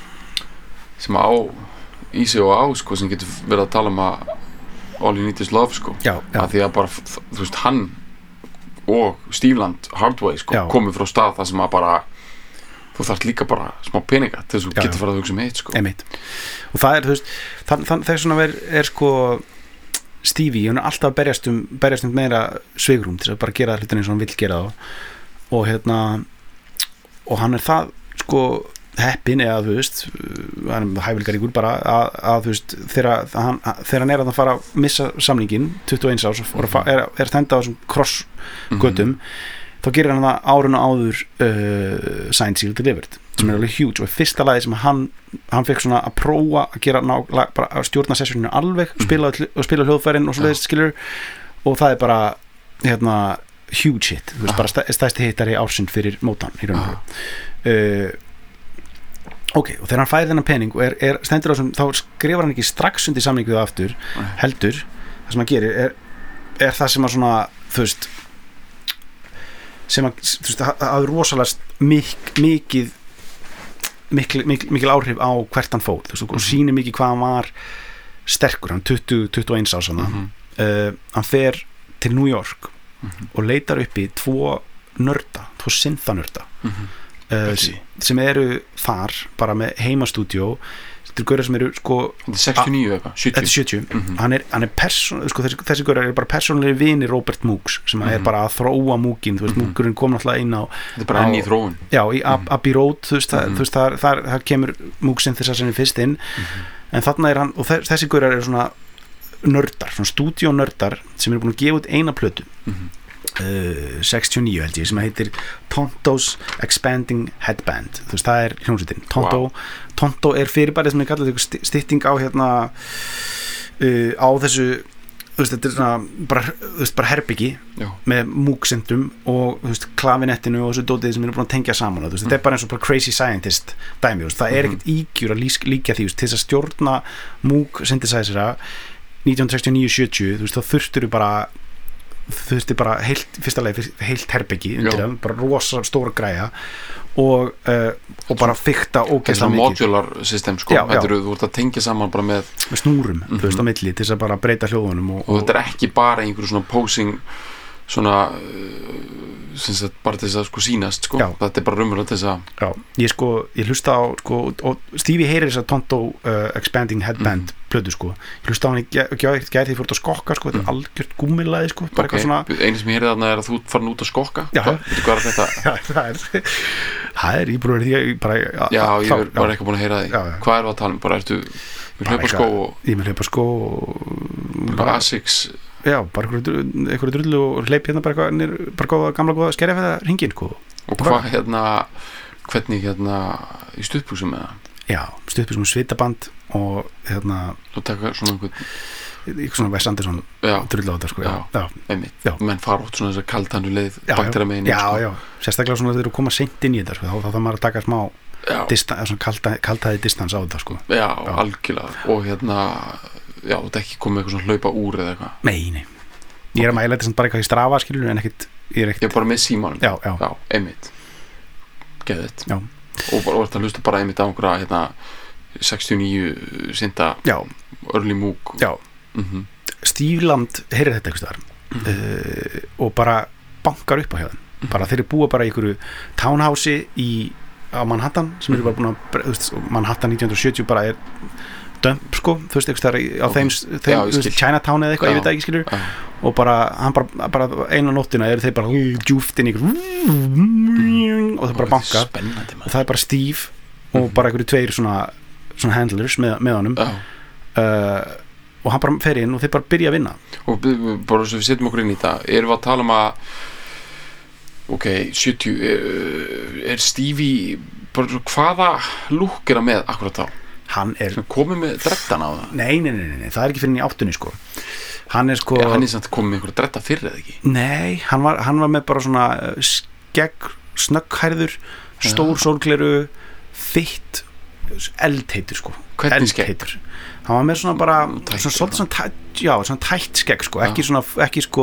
í sig og á sko, sem getur verið að tala að all you need is love sko. Að því að bara, þú veist, hann og Stevland Hardway sko, komið frá stað þar sem að bara þú þarft líka bara smá peninga til þess að þú getur farið að hugsa eitt sko. Og það þú veist, þegar svona er sko Stevie, hann er alltaf að berjast meira svigrúm til að bara gera hlutin eins og hann vill gera þá og hann er það sko heppin eða þú veist hann er hæfileikaríkur bara að þú veist þegar hann er að fara að missa samningin 21 árs og er þenda á þessum crossgötum þá gerir hann það árinu áður Signed, Sealed, Delivered sem er alveg huge og fyrsta lagi sem hann fekk svona að prófa að gera bara að stjórna sessioninu alveg spila hljóðfærin og svo leiðist skilur og það er bara hérna huge hit, þú veist bara stærsti hittari ársinn fyrir Motown í raun og veru ok, og þegar hann fæði þennan pening og stendur á þessum, þá skrifar hann ekki strax undir samningu það aftur, heldur það sem hann gerir er það sem að svona, þú veist sem að, þú veist, að rosalega mikil áhrif á hvert hann fór, þú veist, og sýnir mikið hvað hann var sterkur, hann 21 árs hann fer til New York og leitar upp í tvo synthanörda sem eru þar bara með heimastúdíó þetta eru gaurar sem eru sko þetta er 69 eitthvað, 70 hann er sko, þessi gaurar eru bara persónulegir vinir Robert Mooks sem er bara að þróa Mookin, þú veist, Mookurinn kom náttúrulega inn á þetta er bara enn í þróun já, í Abbey Road, þú veist, þar kemur Mooksinn þess að senni fyrst inn en þarna er hann, og þessi gaurar eru svona nördar, svona stúdíónördar sem eru búin að gefa út eina plötu 69 held ég sem heitir Tonto's Expanding Headband þú veist það er hljómsveitin Tonto er fyrirbærið sem er kallað stytting á hérna á þessu þú veist þetta er svona bara herbyggi með múksendum og þú veist klavinettinu og þessu dótið sem er búin að tengja saman þú veist þetta er bara eins og bara crazy scientist dæmi þú veist það er ekkert ígjur að líka því til þess að stjórna múk synthesizera 1969-70 þú veist þá þurftur bara heilt herbyggi undir það, bara rosa stóra græja og bara fikta ógeðslega mikið modular system sko, þú ert að tengja saman bara með snúrum, þú veist, á milli til þess að bara breyta hljóðunum og þetta er ekki bara einhverju svona posing svona bara til þess að sko sýnast sko. Þetta er bara raunverulega til þess að ég hlusta á sko, og Stevie heyrir þess að Tonto Expanding Headband plötu sko, ég hlusta á hann gæti því fórt að skokka sko, þetta er algjört gúmmilaði sko, bara eitthvað svona einu sem ég heyrði þarna er að þú farin út að skokka hvað er þetta? það er íbrúður því ég er bara eitthvað búin að heyra því hvað er það að tala um, bara ertu með hlaupaskó ég með hlaupaskó og Asics bara einhverju drullu og hleyp hérna bara góða gamla góða skerjafæða hringin sko. Og hvað hvernig í stuttbuxum eða? Já, stuttbuxum svitaband og og taka svona einhvern svona Wes Anderson drullu á þetta sko. Já, menn fara út svona þess að kaltannu leið baktera megin já, sérstaklega svona þeir eru að koma seint inn í þetta sko. þá þarf maður að taka smá kaltaði distans á þetta sko. Já, algjörlega og þetta ekki komið eitthvað svona hlaupa úr eða eitthvað nei Ég að mæla þetta samt bara eitthvað í Strava skilur en ekkit ég er bara með símanum já, einmitt geðið og þetta hlusta bara einmitt á einhverja hérna 69 synda early moog Stífland heyrir þetta eitthvað og bara bankar upp á hjá þeim bara þeir eru búa bara í einhverju townhouse á Manhattan sem eru bara búin að Manhattan 1970 bara er dömp sko, þú veist eitthvað á þeim Chinatown eða eitthvað, ég veit það ekki skilur og bara, hann bara einu nóttina eru þeir bara djúft inn í og það bara banka og það er bara Steve og bara einhverju tveir svona handlers með honum og hann bara fer inn og þeir bara byrja að vinna og bara svo við setjum okkur inn í það erum við að tala að 70 er Stevie bara hvaða lúk er að með akkurat þá hann er komið með drettan á það nei, það er ekki fyrir í 8 sko hann er sko hann er samt komið með einhverja dretta fyrir eða ekki nei, hann var með bara svona skegg, snögghærður stór sólgleru þitt eldheitur sko hvernig skegg? hann var með svona bara svona tætt skegg sko ekki sko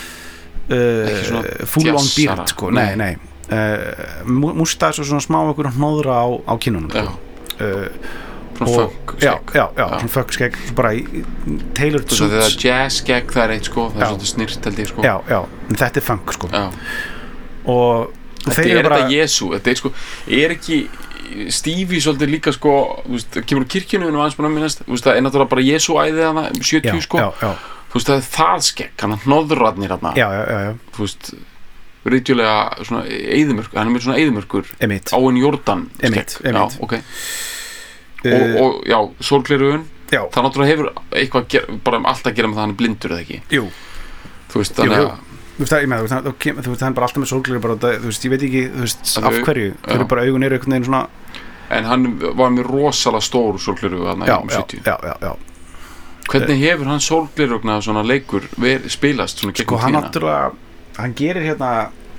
full on beard sko nei mústas og svona smá einhverjum hnóðra á kinnunum sko svona svona funk skegg bara í tailored suits það er jazz skegg, það er eitt sko það er svona snirrt held ég sko en þetta er funk sko og þetta er bara þetta Jesú, þetta er sko er ekki Stevie svolítið líka sko þú veist, kemur úr kirkjunu við aðeins búin að minnast þú veist, það er náttúrulega bara Jesú æðið hana 70 sko þú veist, það er það skegg, hann er hnoðrarnir hana þú veist, rítulega svona eyðimörk, hann er með svona eyðimörkur Áin Jordan skegg ok og já, sólglerugun það náttúrulega hefur eitthvað bara allt að gera með það hann er blindur eða ekki jú þú veist, þannig að þú veist, hann er bara alltaf með sólgleru bara, þú veist, ég veit ekki, þú veist, af hverju þau eru bara augun eru einhvern veginn svona en hann var með rosalega stór sólgleru já hvernig hefur hann sólglerugna svona leikur spilast svona sko hann náttúrulega, hann gerir hérna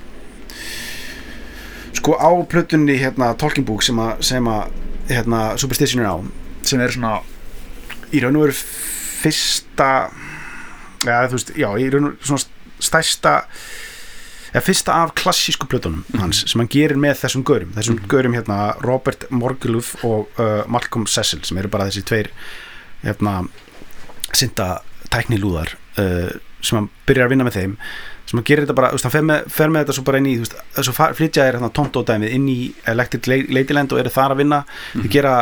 sko á plötunni hérna Talking Book sem að hérna Superstition á sem er svona í raun og veru fyrsta þú veist, í raun og veru svona stærsta fyrsta af klassísku plötunum hans sem hann gerir með þessum gaurum hérna Robert Morguluf og Malcolm Cecil sem eru bara þessi tveir hérna synda tæknilúðar sem hann byrjar að vinna með þeim sem hann gerir þetta bara, hann fer með þetta svo bara inn í svo flytja þér tóntó-dæmið inn í Electric Ladyland og eru þar að vinna þeir gera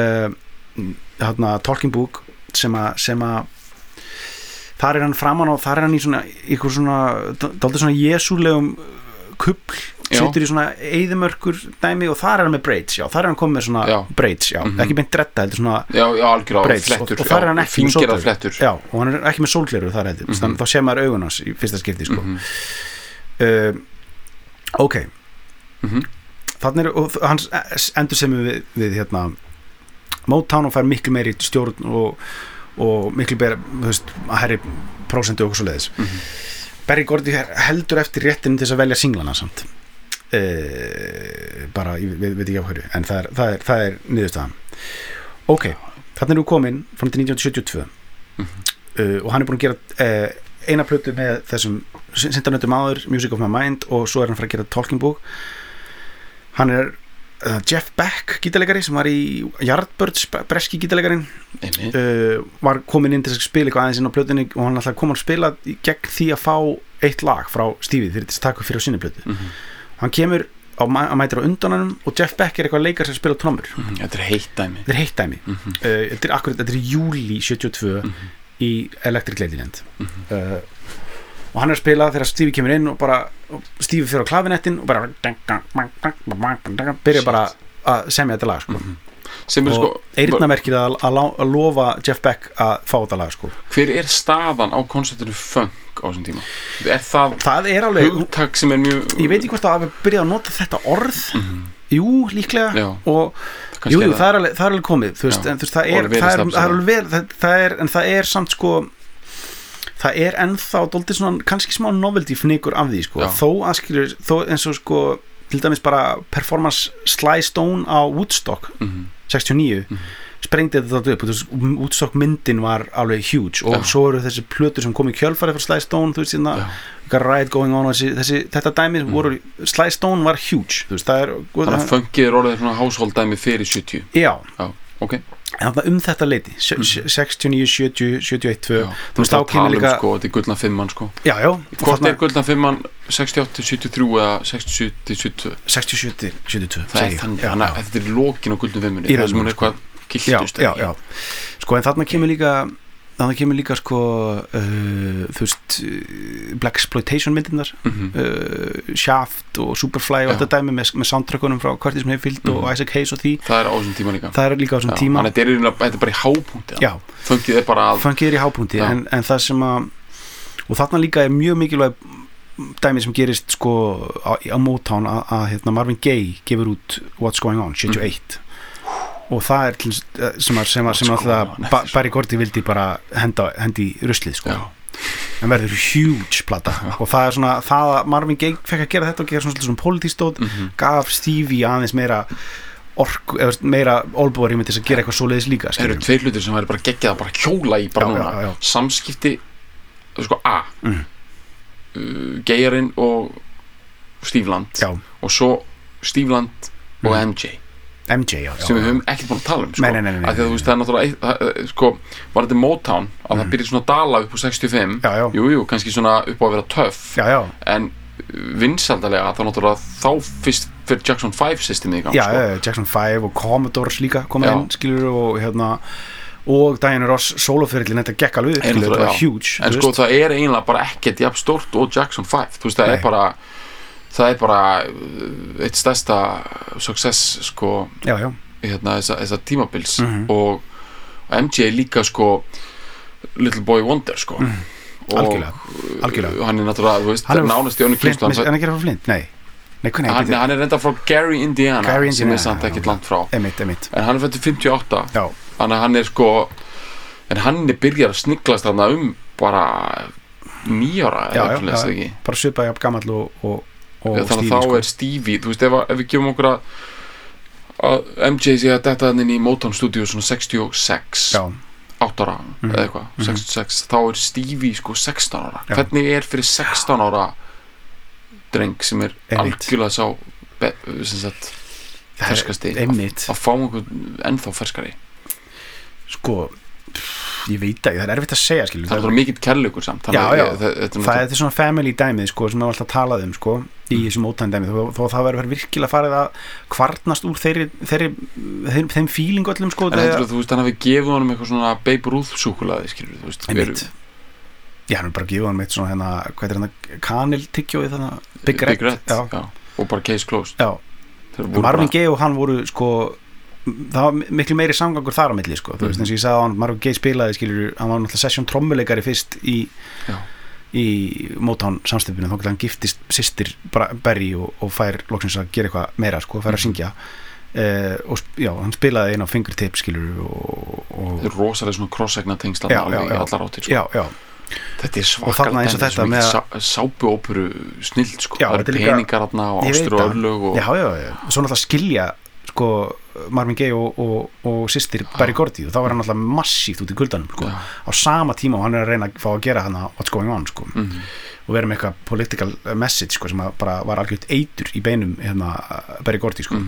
Talking Book sem að þar er hann framan og þar er hann í svona ykkur svona, dálítið svona jesúlegum kubl, situr í svona eyðimörkur dæmi og þar er hann með braids þar er hann komið með svona braids ekki beint dretta, heldur svona braids flettur, og þar er hann ekki með sólgleru og hann er ekki með sólgleru þar heldur þá sé maður augun hans í fyrsta skipti sko ok þannig er, og hans endur sem við hérna Motown og fær miklu meiri stjórn og miklu meiri, þú veist, að herri prósentu og svo leiðis Berry Gordy heldur eftir réttinu til þess að velja singlana samt bara, ég veit ekki á hverju en það er niðurstaðan ok, þarna erum við komin frá 1972 og hann er búin að gera eina plötu með þessum syndanöndum áður, Music of My Mind og svo er hann frá að gera Talking Book hann er Jeff Beck gítarleikari sem var í Yardbirds, breski gítarleikarin var komin inn til að spila eitthvað aðeins inn á plötunni og hann alltaf kom að spila gegn því að fá eitt lag frá Stevie þegar þetta taka fyrir á sinni plötu hann kemur að mætir á undananum og Jeff Beck er eitthvað leikar sem spila trommur þetta er heitt dæmi þetta er júli 72 í Electric Ladyland og hann er að spila þegar Stevie kemur inn og bara Stevie fyrir á klavinettin og bara byrja bara að semja þetta lag sko. og eyrnamerkir að lofa Jeff Beck að fá þetta lag sko. Hver er staðan á konceptinu funk á þessum tíma? Er það er alveg hugtak sem er mjög ég veit ekki hvort að við byrja að nota þetta orð jú, líklega og jú, það er alveg komið þú veist, en það er samt sko það er ennþá dálítið svona kannski smá novelty fnikur af því sko þó eins og sko til dæmis bara performance Sly Stone á Woodstock 69 sprengdi þetta upp, útstokkmyndin var alveg huge og svo eru þessi plötur sem kom í kjölfarið frá Sly Stone, þú veist, hérna got Riot Going On, þetta dæmi voru, Sly Stone var huge, þú veist, þannig að funkið orðið svona household dæmi fyrir 70. Já, ok. En þetta leiti 69, 70, 71, 2 þú veist, þá kemur líka sko, þetta er gullna fimmann sko. Já, hvort er gullna fimmann 68, 73 eða 67, 72 67, 72 það er þannig, þannig að þetta er lokin á gullna fimmunni það sem hún er eitthvað kiltust já, sko, en þarna kemur líka sko þú veist Blaxploitation myndirnar Shaft og Superfly og þetta dæmi með soundtrackunum frá Curtis Mayfield og Isaac Hayes og því það er á þessum tíma líka það er líka á þessum tíma þannig að þetta er bara í hápunkti funkið er bara funkið er í hápunkti en það sem að og þarna líka er mjög mikilvæg dæmi sem gerist sko á Motown að Marvin Gaye gefur út What's Going On 71 og það er sem alltaf Barry Gordy vildi bara hendi í ruslið sko en verður huge plata og það er svona það að Marvin Gaye fekk að gera þetta og gera svona politístótt gaf Stevie aðeins meira orku, eða meira olbúarými til að gera eitthvað svoleiðis líka það eru tveir hlutir sem væri bara geggjað að bara hjóla í bara núna samskipti sko Gayarinn og Steve Land og svo Steve Land og MJ sem við höfum ekkert búin að tala um sko. Nei. Að því að þú veist það er náttúrulega sko, var þetta Motown að það byrja svona að dala upp á 65 jú, kannski svona upp á að vera töff en vinsaldalega þá náttúrulega þá fyrst fyrir Jackson 5 systemið í gang sko. Jackson 5 og Commodores líka komið inn skilur og Diana Ross soloferillin þetta gekk alveg þetta var huge en sko það er eiginlega bara ekkert jafn stórt og Jackson 5 þú veist það er bara eitt stærsta success sko hérna þessa tímabils og MJ líka sko Little Boy Wonder sko algjörlega hann er náttúrulega þú veist nánast í önnu kynslu hann er ekki frá Flint, nei hann er reynda frá Gary, Indiana sem er samt ekkert langt frá en hann er fættur 58 þannig að hann er sko en hann er byrjar að sniglast þarna bara 9 ára bara svipaði upp gamall og þannig að þá er Stevie þú veist ef við gefum okkur að MJ sé að detta hann inn í Motown Studio svona 66 8 ára eða eitthvað 66 þá er Stevie sko 16 ára hvernig er fyrir 16 ára dreng sem er algjörlega sá sem sagt ferskasti að fá einhvern ennþá ferskari sko ég veit ekki, það er erfitt að segja skilur. Það er mikill kærleikur samt það er svona family dæmið sko, sem við alltaf talaðum sko, í þessum Motown dæmið þó það verður virkilega farið að kvarnast úr þeim feelingu öllum sko, en þú veist hann hafi gefið honum eitthvað svona Babe Ruth súkkulaði skilur þú veist hann er bara gefið honum eitt svona hérna, hvað er hérna kaniltyggjóið þannig Big Red og bara case closed Marvin Gaye og hann voru sko það var miklu meiri samgangur þar á milli sko. Þú veist eins og ég sagði að hann Marvin Gaye spilaði skilur, hann var náttúrulega session trommuleikari fyrst í Motown samstöpinu, þá hann giftist systir Barry og fær loksins að gera eitthvað meira sko, fær að syngja og hann spilaði einn á Fingertip skilur og þetta er rosalega svona cross-segna tengsla í allar áttir sko. Þetta er svakalt en sápuóperu snild sko. Það eru peningar og ástur og örlög og svo náttúrulega skilja sko Marvin Gaye og systir Barry Gordy og þá var hann alltaf massíft út í kuldanum sko. Á sama tíma og hann er að reyna að fá að gera hana What's Going On sko. Og vera með eitthvað political message sko, sem bara var algjört eitur í beinum hérna Barry Gordy sko.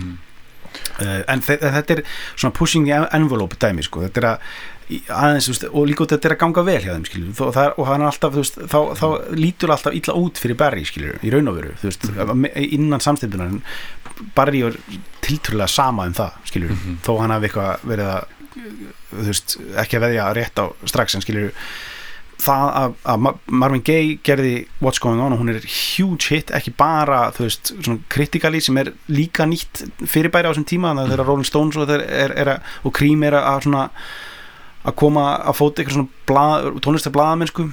En þetta er svona pushing the envelope dæmi sko. Þetta er aðeins og líka þetta er að ganga vel hjá þeim skilur. Og hann er alltaf þá lítur alltaf illa út fyrir Barry skilur, í raun og veru innan samstefnunar Barry er tiltrúlega sama það skilur, þó hann hafi eitthvað verið að ekki að veðja rétt á strax en skilur það að Marvin Gaye gerði What's Going On og hún er huge hit, ekki bara svona kritikali sem er líka nýtt fyrirbæri á þessum tíma þannig að þeirra Rolling Stones og Cream er að svona að koma að fóta eitthvað svona tónlistarblaðamennsku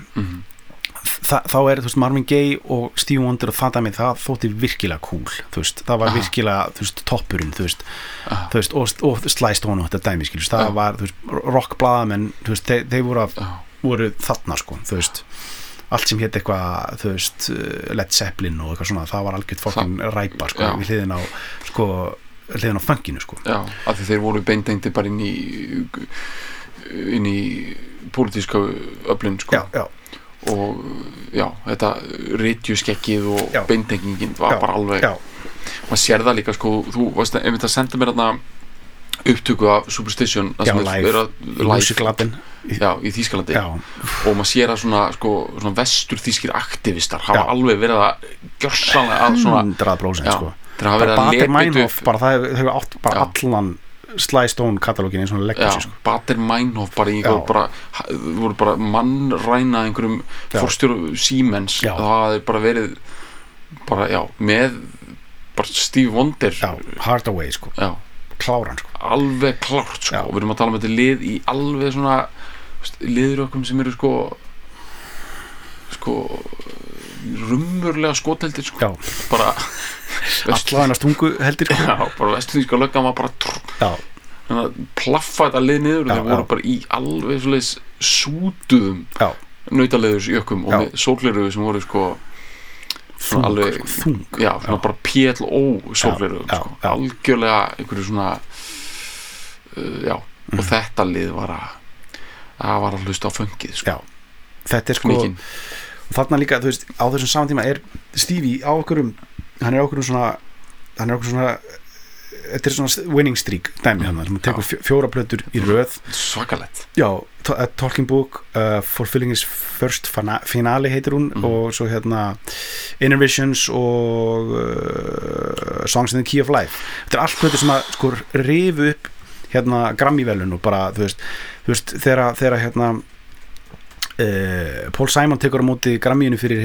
þá er Marvin Gaye og Stevie Wonder og það dæmið, það þótti virkilega cool það var virkilega toppurinn og Sly Stone og þetta dæmi skilur, það var rockblaðamenn þeir voru þarna sko, allt sem hétt eitthvað Led Zeppelin og eitthvað svona, það var algjört fokkin ræpa sko, við hliðin á sko hliðin á funkinu sko. Já, af því þeir voru beintengdir bara inn í pólitíska öflun sko. Já. Og já, þetta ritjuskeggið og beintengingin var bara alveg maður sér það líka sko, þú varst einmitt að senda mér þarna upptöku af Superstition live í Þýskalandi og maður sér að svona vestur þýskir aktivistar hafa alveg verið að gjörsamlega að svona 100% sko. Það hafa verið að Baader-Meinhof bara það hefur átt bara allan Sly Stone katalógin eins og leggja sko. Baader-Meinhof bara í voru bara mannræna einhverjum forstjóru Siemens það hefur bara verið bara með bara Steve Wonder Hardaway sko. Kláran sko. Alveg klárt sko. Og við erum að tala um þetta lið í alveg svona liður okkur sem eru sko rumurlega skotheldir sko. Bara allavega stungu heldir sko. Bara vesturþýska löggan var bara plaffa þetta lið niður og þeir voru bara í alveg svoleiðis sútuðum nautaleðursjökkum og með sólgleraugu sem voru sko alveg þung svona bara PLO sólgleraugu sko. Algjörlega einhverju svona og þetta lið var að hlusta á fungið sko. Þetta sko og þarna líka, þú veist, á þessum saman tíma er Stevie á okkurum hann er okkur svona þetta er svona winning streak dæmi hann sem tekur 4 plötur í röð svakalett Talking Book, Fulfilling His First Finale heitir hún og svo Inner Visions og Songs in the Key of Life þetta er allt plötur sem að sko rifu upp Grammy-velun og bara þú veist þegar Paul Simon tekur á móti Grammy-inu fyrir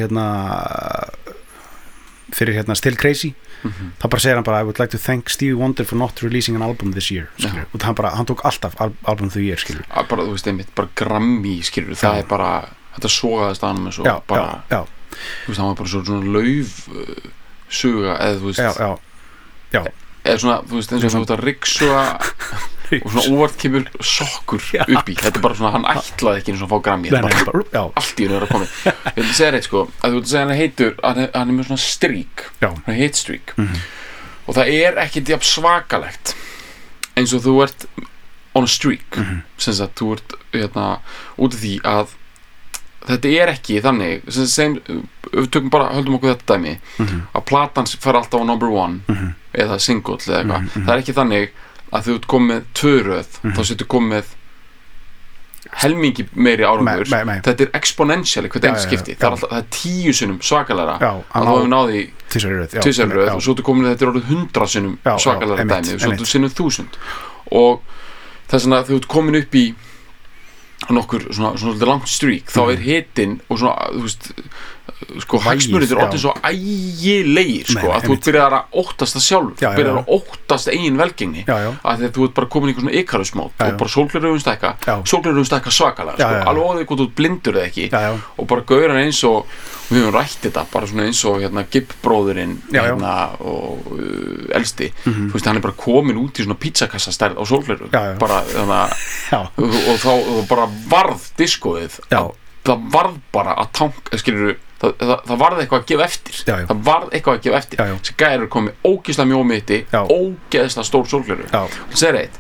Still Crazy þá bara segir hann bara I would like to thank Stevie Wonder for not releasing an album this year og hann tók alltaf album the year bara, þú veist einmitt, bara Grammy það er bara, þetta sogaðist að hann með svo bara, þú veist, hann var bara svona lauf suga eða þú veist eða svona, þú veist, eins og þú veist að ryksuga og svona óvart kemur sokkur upp í, þetta er bara svona hann ætlaði ekki eins og að fá Grammy þetta er bara allt í henni að koma ég vil segja reitt sko, að þú vil segja hann heitur hann er með svona streak hann hit streak og það er ekkert jafn svakalegt eins og þú ert on a streak sem sagt, þú ert út af því að þetta er ekki þannig sem við tökum bara, höldum okkur þetta dæmi að platan fer alltaf á number 1 eða single eða eitthvað það er ekki þannig að þú ert komið með 2 röð þá setur komið með helmingi meiri árangur þetta er exponentially hvert einn skipti það er 10 sinnum svakalega að þá hefur náði 2 röð og svo ertu komið þetta er orðið 100 sinnum svakalega dæmi og svo ertu sinnum 1000 og þess að þú ert komin upp í nokkur svona langt streak þá er hitinn og svona þú veist sko hagsmunir er orðið svo ægilegir sko að þú byrjar að óttast það sjálf þú byrjar að óttast eigin velgengni að þegar þú ert bara komin í einhvern svona Icarus-mót og bara sólgleraugun stækka svakalega sko alveg óðið hvort þú blindur eða ekki og bara gaurar eins og við höfum rætt þetta bara svona eins og Gibb-bróðurinn og elsti þú veist hann er bara komin út í svona pizzakassa stærð á sólgleraugun bara og þá bara varð diskóið það varð bara að tanka skilurðu það varð eitthvað að gefa eftir það varð eitthvað að gefa eftir þessi gæri er komið ógeðslega mjómiðti ógeðslega stór sólgleru það segir eitt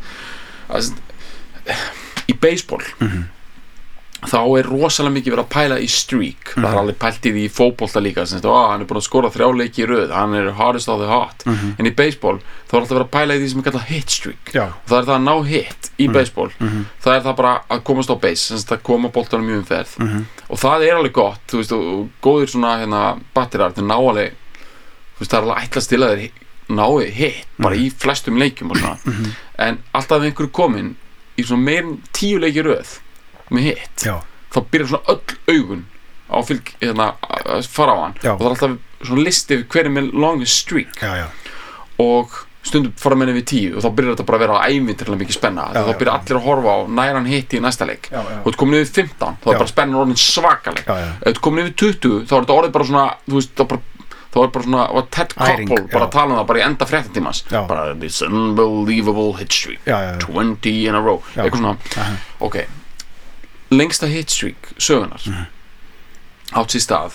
í baseball þá er rosalega mikið verið að pæla í streak það er alveg pælt í því í fótbolta líka hann er búin að skora 3 leiki í röð hann er hardest of the hot en í baseball þá er alltaf verið að pæla í því sem er kallað hit streak og það er það að ná hit í baseball það er það bara að komast á base að koma boltanum mjög umferð og það er alveg gott þú veist, og góðir svona batterar þeir ná alveg þú veist, það er alveg ætlast til að þeir nái hit bara í flestum leikjum og svona en alltaf ef einhverju komin í svona meir en 10 leiki í röð með hitt þá byrjar svona öll augun á fylg að fara á hann og það er alltaf svona listi við hver er með longest streak og stundum fara menni við 10 og þá byrjar þetta bara að vera ævintýralega mikið spenna þá byrjar allir að horfa á næran hitt í næsta leik og þú ert komin yfir 15 þá er bara spennan orðin svakaleg ef þú ert komin yfir 20 þá er þetta orðið bara svona þú veist þá er bara svona og Ted Koppel bara tala um það bara í enda fréttatímans bara this unbelievable hit streak 20 in a row eitthvað svona ok lengsta hit streak sögunar átt sér stað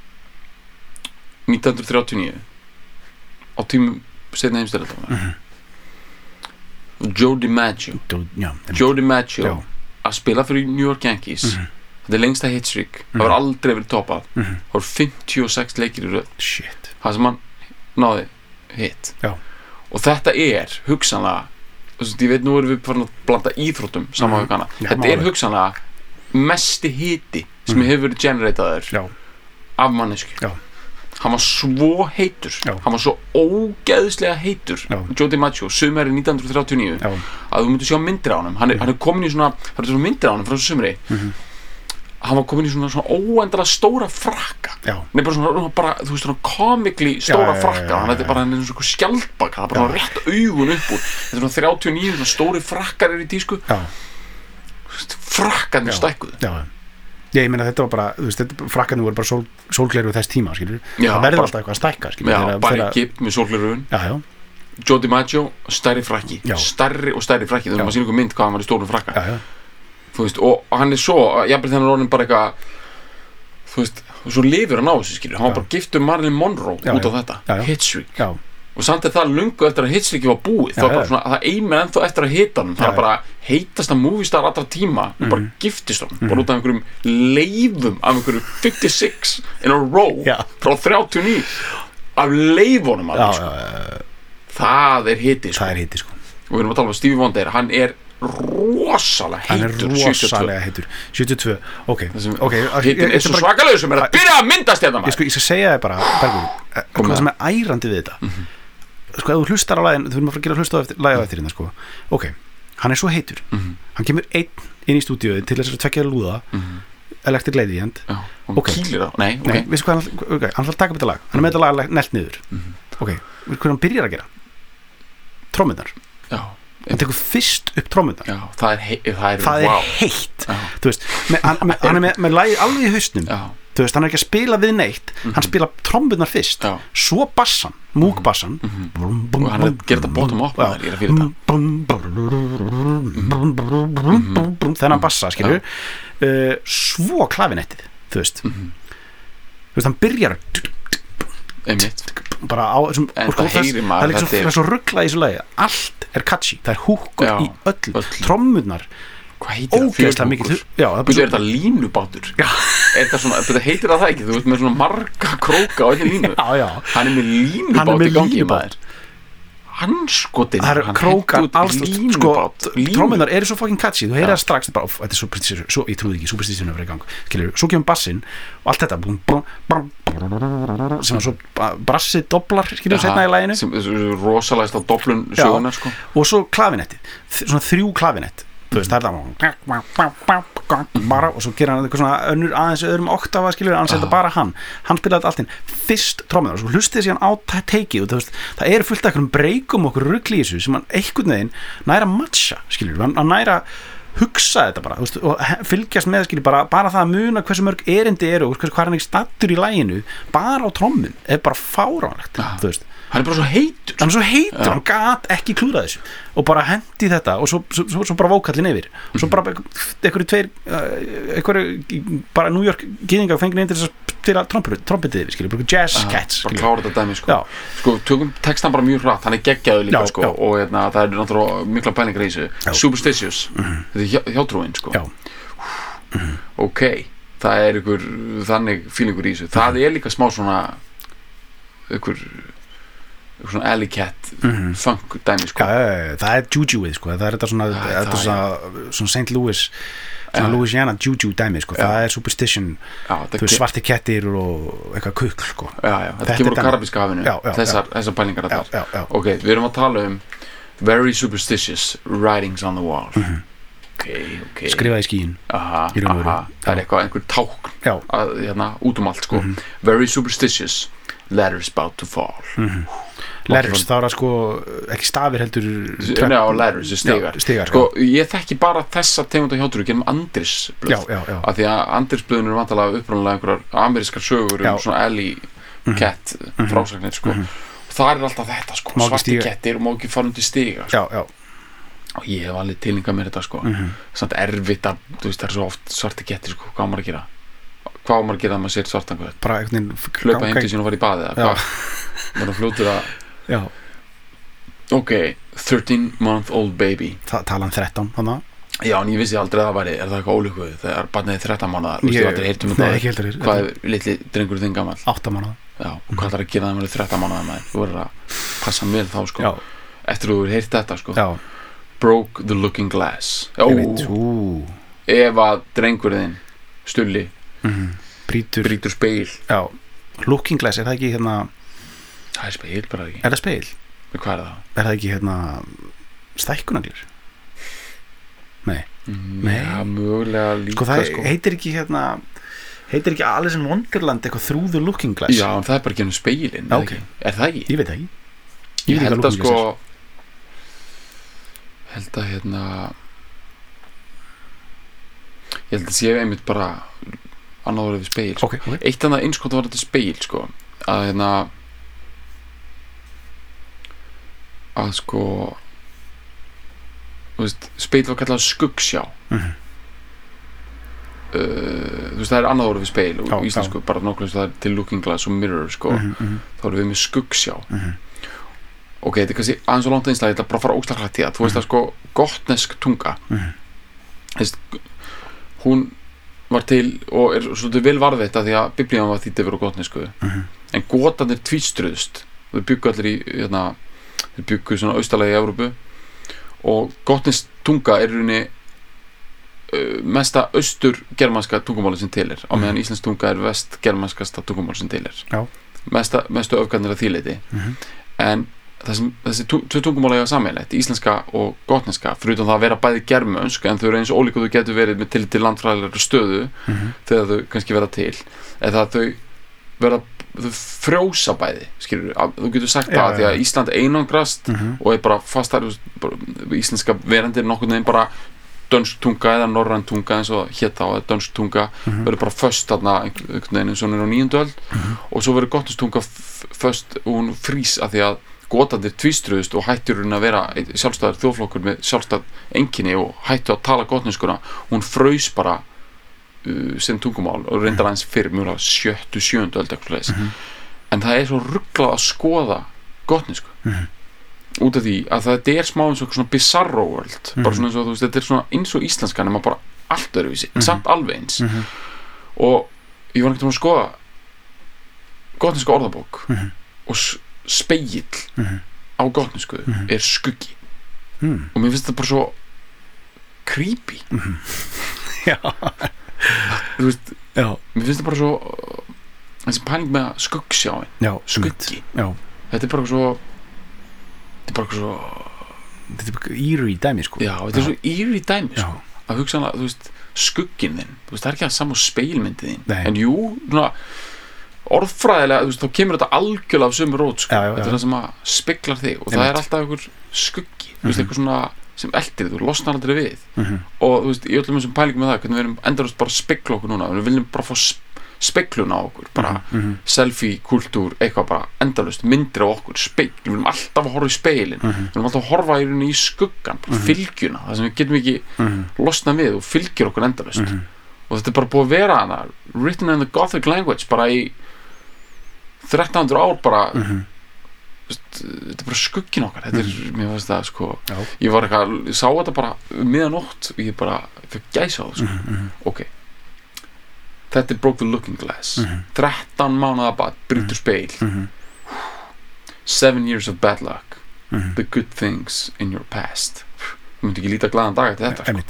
1939 á tímum seinni heimsstyrjaldarinnar Joe DiMaggio Joe DiMaggio að spila fyrir New York Yankees þetta lengsta hitstreak það var aldrei verið toppað það var 56 leikir í röð það sem hann náði hit og þetta hugsanlega ég veit nú erum við farin að blanda íþróttum saman við hana þetta hugsanlega mesti hiti sem hefur verið generataður af mannesku hann var svo heitur hann var svo ógeðslega heitur Joe DiMaggio, sumari 1939 að þú myndir sjá myndir á honum hann komin í svona, það er svona myndir á honum frá þessu sumri hann var komin í svona óendalega stóra frakka nei bara svona, þú veist svona comically stóra frakka hann er bara hann svona skjaldbaka það er bara rétt augun upp úr þetta er svona 39 svona stóri frakkar í tísku frakkarnir stækkuðu ég meina þetta var bara, þú veist, frakkarnir voru bara sólgleru þess tíma, skilur það verður alltaf eitthvað að stækka, skilur bara í kip með sólgleruun Joe DiMaggio, stærri frakki stærri og stærri frakki, þú veist, maður sýnir ykkur mynd hvað hann var í stórum frakka þú veist, og hann svo jafnvel þegar hann er orðin bara eitthvað þú veist, svo lifir hann á þessu, skilur hann var bara giftur Marilyn Monroe út á þetta hitstreak og samt það lungu eftir að hitstreaki var búið þá bara svona, það eimir ennþá eftir að hita hann það er bara heitasta moviestar allra tíma og bara giftist hann, bara út af einhverjum leifum af einhverjum 56 in a row frá 39 af leifunum það hiti sko. Og við erum að tala um Stevie Wonder hann rosalega heitur 72 ok hittin svo svakalegur sem að byrja að myndast þetta ég skal segja þér bara Bergur hvað sem ærandi við þetta sko, ef þú hlustar á lagin þú verðum að gera hlusta á lagið á eftir hérna sko ok, hann svo heitur hann kemur einn inn í stúdíóið til þess að tvekja lúða Electric Ladyland og kýlir það, nei, veistu hvað hann ætlar að taka upp þetta lag hann með þetta lag nelt niður ok, veistu hvað hann byrjar að gera trommurnar hann tekur fyrst upp trommurnar það er heitt þú veist, hann með lagið alveg í hausnum þú veist, hann ekki að spila við neitt hann spila trommurnar fyrst svo bassan, múkbassan og hann gerir þetta bottom up ég að fyrir þetta þennan bassa, skilur svo klavinettið þú veist, hann byrjar bara á það er svo ruglað í þessu lagi allt catchy, það húkur í öll trommurnar hvað heitir það? Mikið er þetta línubátur þetta heitir það ekki þú veist með svona marga króka á einni línu hann er með línubát í gangi maður hanskotin það eru krókar alls sko, trómmunar eru svo fucking catchy þú heyrir það strax bara, þetta er svo ég trúði ekki, superstition er verið í gang skilur, svo kemur bassinn og allt þetta sem er svo brassið doblar skilur setna í laginu rosalegst á doblun söguna sko. Og svo klavinettið, svona 3 klavinett þú veist, það bara og svo gera hann eitthvað svona aðeins öðrum oktafa skilur, annars þetta bara hann spilaði þetta allt inn fyrst trómmunar og svo hlustið síðan á teikið og það eru fullt af einhverjum breykum okkur rugli í þessu sem hann einhvern veginn næra matcha skilur, hann næra hugsa þetta bara veist, og fylgjast með skilur, bara það að muna hversu mörg erindi eru og hvað hann ekki stattur í læginu bara á trommun er bara fáránlegt þú veist hann er bara svo heitur hann gat ekki klúra þessu og bara hendi þetta og svo bara vókallin yfir og svo bara einhverju bara New York gyðingar fengið inn til þess að spila trompetið yfir skilur, bara jazz cats bara klára þetta dæmi sko tökum textan bara mjög hratt hann er geggjaður líka sko og það er náttúrulega mikla pælingar í þessu Superstitious þetta er hjátrúin sko ok, það er einhver þannig fílingur í þessu það er líka smá svona einhver svona alley cat funk dæmi sko það er jujuið sko það er þetta svona St. Louis svona Louisiana juju dæmi sko það er superstition þú veist svarti kettir og eitthvað kukl sko þetta kemur á Karabíska hafinu þessar pælingar ok, við erum að tala um very superstitious writings on the wall ok skrifað í skíin það er eitthvað einhver tákn út allt sko very superstitious letters about to fall letters, það var sko ekki stafir heldur letters, stigar sko, ég þekki bara þessa tegund af hjátrú genum Andrisblöð af því að Andrisblöðin eru vantalega upprunalega einhverjar amerískar sögur svona alley cat frásagnir sko og það er alltaf þetta sko svarti kettir og má ekki fara undir stiga sko. Og ég hef alveg tilningað mér þetta sko samt erfitt að, þú veist það er svo oft svarti kettir sko, hvað á maður að gera þegar maður sér svartan bara hlaupa heim til sín og fara í baði eða hvað maður fljótur að Ok, 13-month-old baby. Talan 13 þannig. Já, en ég vissi aldrei að það væri, það eitthvað ólíkuð þegar barnið 13 mánaða, þú veist, ég aldrei heyrtum Nei, ekki heldur. Hvað litli drengur þinn gamall? 8 mánaða. Já, og hvað þarf að gera það með 13 mánaða maður? Þú verður að passa vel þá, sko. Já. Eftir þú hefur heyrt þetta, sko. Já. Broke the looking glass. Ef að drengur þinn Stulli brýtur speil. Já, looking glass, er það ekki hérna? Það er speil bara ekki. Er það speil? Hvað er það? Er það ekki hérna stækkunarglur? Nei. Já, mögulega líka, sko. Það heitir ekki hérna, heitir ekki Alice in Wonderland eitthvað Through the Looking Glass? Já, en það er bara ekki speilin, okay. Er það ekki? Ég veit ekki. Ég held að sko hérna ég held að sé einmitt bara annað orðið við speil, sko. Okay. Eitt annað innskot var þetta speil, sko, að hérna að sko þú veist, speil var kallað skuggsjá. Þú veist, það er annað orðið við speil og íslensku bara nokkuð það er til looking glass og mirror, sko. Þá erum við með skuggsjá. Ok, þetta er kannski aðeins og langt einslega, ég ætla bara að fara óstaklega til það. Þú veist að sko gotnesk tunga hún var til og er svolítið vel varðveitt því að biblían var þýdd yfir á gotnesku en gotarnir tvístruðust. Þau byggu allir í þau byggu svona austarlega í Evrópu og gotnesk tunga er í rauninni mesta austur-germanska tungumáli sem til er á meðan íslensk tunga er vest-germanskasta tungumáli sem til er. Mestu öfgarnir að því leyti. En þessi tvö tungumál eiga sameiginlegt, íslenska og gotneska, fyrir utan það að vera bæði germönsk en þau eru eins og ólíku þau getur verið með til landfræðilegri stöðu þegar þau kannski verða til, eða þau frjósa bæði, skilur þú getur sagt það því að Ísland einangrast og er bara fastar íslenska verendir nokkurn veginn bara dönsk tunga eða norræn tunga eins og hérna á dönsk tunga verður bara föst þarna einhvern veginn eins og hún er á 9. öld og svo verður gotnesk tunga föst og hún frýs að því að gotarnir tvístruðust og hættur hún að vera sjálfstæður þjóðflokkur með sjálfstæð einkenni og hættu að tala gotneskuna. Hún fraus bara sem tungumál og reyndar aðeins fyrir mjög 7. 7. öld eitthvað en það er svo ruglað að skoða gotnesku út af því að það er smá eins og svona bizarro world bara svona eins og þú veist, þetta er svona eins og íslenska nema bara allt öðruvísi, samt alveg eins og ég var ekkert að skoða gotneska orðabók og speill á gotnesku er skuggi og mér finnst þetta bara svo creepy já þú veist, mér finnst þetta bara svo þessi pæling með skuggsjáin skuggi, þetta er bara svo þetta er bara eerie dæmi, sko. Já, þetta er svo eerie dæmi, sko að hugsa hana, þú veist, skugginn þinn þú veist, það er ekki að sama speilmyndið þín en jú, svona orðfræðilega, þú veist, þá kemur þetta algjörlega af sömu rót, sko, þetta er það sem að speglar þig og það er alltaf einhver skuggi þú veist, eitthvað svona sem eldir þú losnar aldrei við og þú veist, í öllum þessum pælingum með það, hvernig við erum endurist bara að spegla okkur núna, við viljum bara fá speglun á okkur, bara selfie-kultúr, eitthvað bara endurist myndir á okkur, spegl, við viljum alltaf að horfa í speilin, við viljum alltaf að horfa í rauninni í skuggan, bara fylgjuna, það sem við getum ekki losnað við og fylgjur okkur endurist og þetta er bara búið að vera hana written in the Gothic language bara í 1300 ár bara þetta er bara skuggin okkar þetta er, mér finnst það, sko ég var eitthvað, ég sá þetta bara miðanótt og ég bara fyrir gæsa á það, sko ok, þetta er Broke the Looking Glass 13 mánaða bad, brýtur speil 7 years of bad luck the good things in your past þú myndi ekki líta glaðan dag eftir þetta, sko